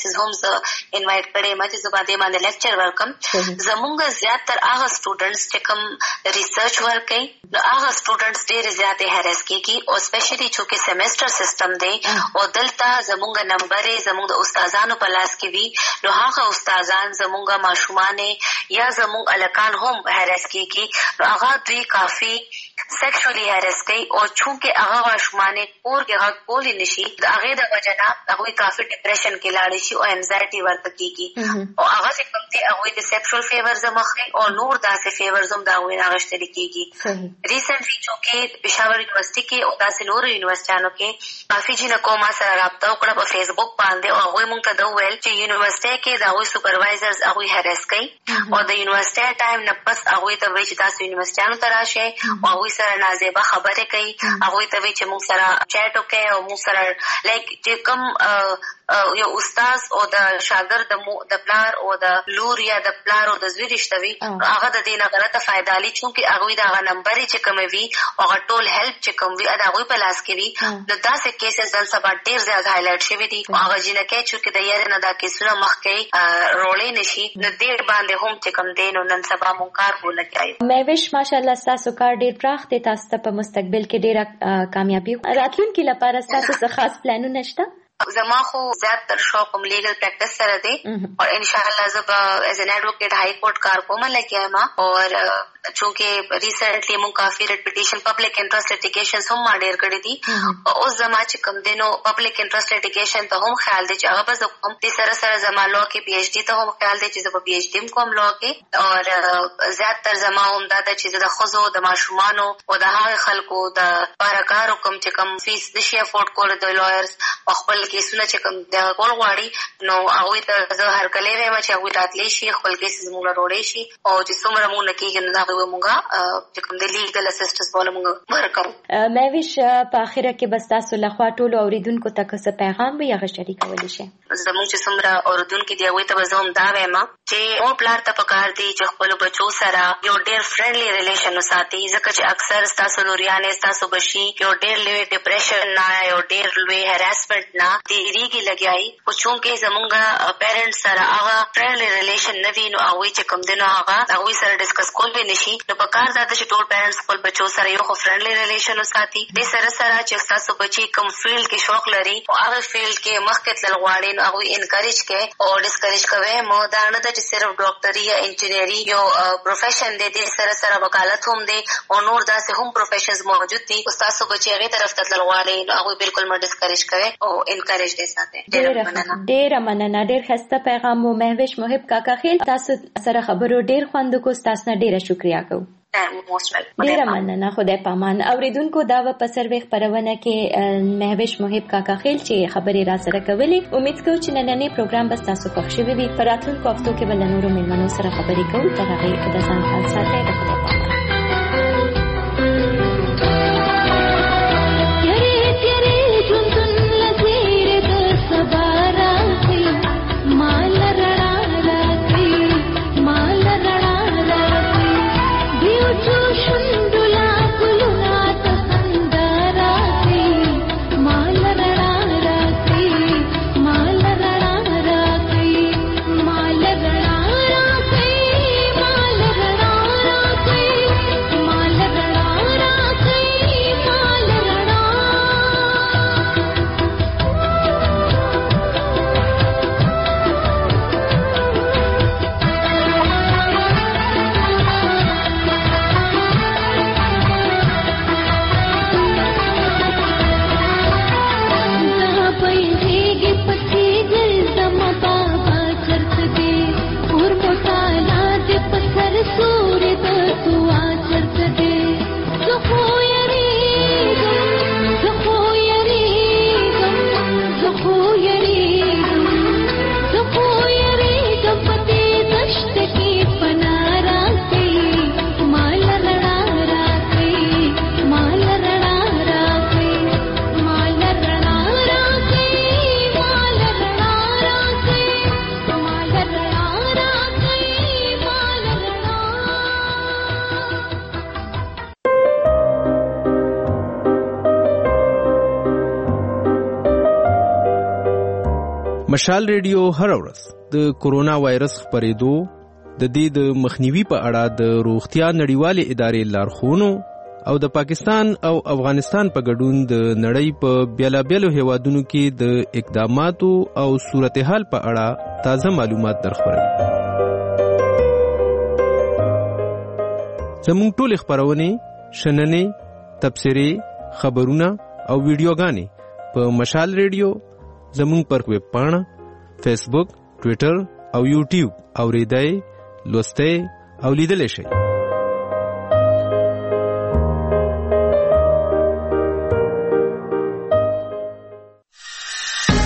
ورکمنایزز هم ز انوایټ کړي ما چې زبا دې باندې لیکچر ورکم. زمونږ زیات تر هغه سټوډنټس چې کوم ریسرچ ورکي نو هغه سټوډنټس ډېر زیات هراس کیږي او سپیشلی چې سیمستر سیستم دی او دلته زمونږ نمبر زمونږ د استادانو په لاس کې وي نو هغه استادان زمونږ ماشومان یا زمونږ الکان هم هراس کیږي نو هغه دوی کافي سیکشولی هراس کوي او چونکه هغه ماشومان کور کې هغه کولی نشي د هغه د وجنه هغه کافي ډیپریشن کې لاړ شي او انزایټي ورته کیږي او هغه چې کوم دي هغه د سیکشوال فیورز مخه او نور داسې فیورز هم دا وي راغشتل کیږي. ریسنټلی چې پېښور یونیورسيټي کې او داسې نور یونیورسيټانو کې کافي جن کومه سره رابطه وکړه په فیسبوک باندې او هغه مونږ ته دا ویل چې یونیورسيټي کې دا وي سپروایزرز هغه هراس کوي او د یونیورسيټي ټایم نه پس هغه ته وایي چې تاسو یونیورسيټانو ته راشئ او هغه سره نازیبه خبرې کوي هغه ته وایي چې موږ سره چیټ وکړي او موږ سره لایک چې کوم یو استاد او د شاګرد د پلار او د لور یا د پلار او د زوی رشتہ وي هغه د دینه غلطه فائدہ لري چې هغه دا هغه نمبر چې کوم وي هغه ټول هیلپ چې کوم وي دا هغه په لاس کې وي نو داسې کیسز دل سبا ډیر زیات هایلایټ شوی دي هغه جنہ کې چې د یاره نه دا کیسونه مخ کې رولې نشي نو ډیر باندې هم چې کوم دین نن سبا مونږ کار ولا کوي. مې وش ماشاءالله تاسو کار ډیر پراخ دي تاسو ته په مستقبل کې ډیره کامیابی راتلونکي لپاره تاسو څه خاص پلانونه شته؟ زما خو زیات تر شوق هم لیګل پریکټس سره دی او ان شاء الله زه به ایز ان ایڈوکیټ های کورټ کار کوم لکه ما او چونکه ریسنټلی مون کافي ریټ پټیشن پبلک انټرست لیټیګیشنز هم ما ډیر کړی دي او زما چې کوم دینو پبلک انټرست لیټیګیشن ته هم خیال دی چې هغه به کوم دي سره سره زما لو کې پی ایچ ډی ته هم خیال دی چې زه په پی ایچ ډی کوم لو کې او زیات تر زما هم دا چې د خزو د ماشومانو او د هغه خلکو د پارکارو کوم چې کوم فیس د شي افورد کول د لایرز خپل کیسونه چې کوم د کول غواړي نو هغه ته زه هر کله وایم چې هغه راتلی شي خپل کیسز موږ وروړي شي او چې څومره موږ کېږي نو هغه موږ چې کوم د لیګل اسسټنس بوله موږ ورکو. مې ویش په اخره کې بس تاسو له خوا ټول اوریدونکو ته څه پیغام وي هغه شریکولی شي؟ زموږ چې څومره اوریدونکو دی هغه ته زه هم دا وایم چې او پلار ته پکار دی چې خپل بچو سره یو ډیر فرندلی ریلیشن وساتي ځکه چې اکثر تاسو نوریانې تاسو بشي یو ډیر لوی ډیپریشن نه یو ډیر لوی هراسمنت نه تیریږي لګیای او چونکه زمونږه پیرنټس سره هغه فرندلی ریلیشن نه وي نو هغه چې کوم دینو هغه هغه سره ډیسکس کول به نشي نو پکار دا چې ټول پیرنټس خپل بچو سره یو فرندلی ریلیشن وساتي د سره سره چې تاسو بچي کوم فیلډ کې شوق لري او هغه فیلډ کې مخکې تل غواړي نو هغه انکریج کوي او ډیسکریج کوي مو دا نه چې صرف ډاکټري یا انجینری یو پروفیشن دی د سره سره وکالت هم دی او نور داسې هم پروفیشنز موجود دي تاسو بچي هغه طرف ته تل غواړي نو هغه بالکل ما ډیسکریج کوي او انکریج دي ساتي. ډیر مننه ډیر خسته پیغام مو مهوش محب کاکا خیل تاسو سره خبرو ډیر خوند کو تاسو نه ډیره شکریا کوم. ډیره مننه خدای پامان. اوریدونکو دا په سروي خبرونه کې مهوش محب کاکا خیل چې خبرې را سره کولې امید کوم چې نننې پروګرام بس تاسو خوښ شوي وي. پر راتلونکو هفتو کې بل نورو مېلمنو سره خبرې کوو. تر هغه د ځان خیال ساتئ. د خدای پامان. Thank you. مشال ریډیو هر ورځ د کورونا وایرس خپرېدو د دې د مخنیوي په اړه د روغتیا نړیوالې ادارې لارښوونو او د پاکستان او افغانستان په ګډون د نړۍ په بیلابیلو هیوادونو کې د اقداماتو او صورتحال په اړه تازه معلومات درخبروي. زموږ ټولې خپرونې، شننې، تبصرې، خبرونه او ویډیوګانې په مشال ریډیو، زموږ پر ویب پاڼه، فیسبوک، ټویټر او یوټیوب اوریدای، لوستای او لیدلی شئ.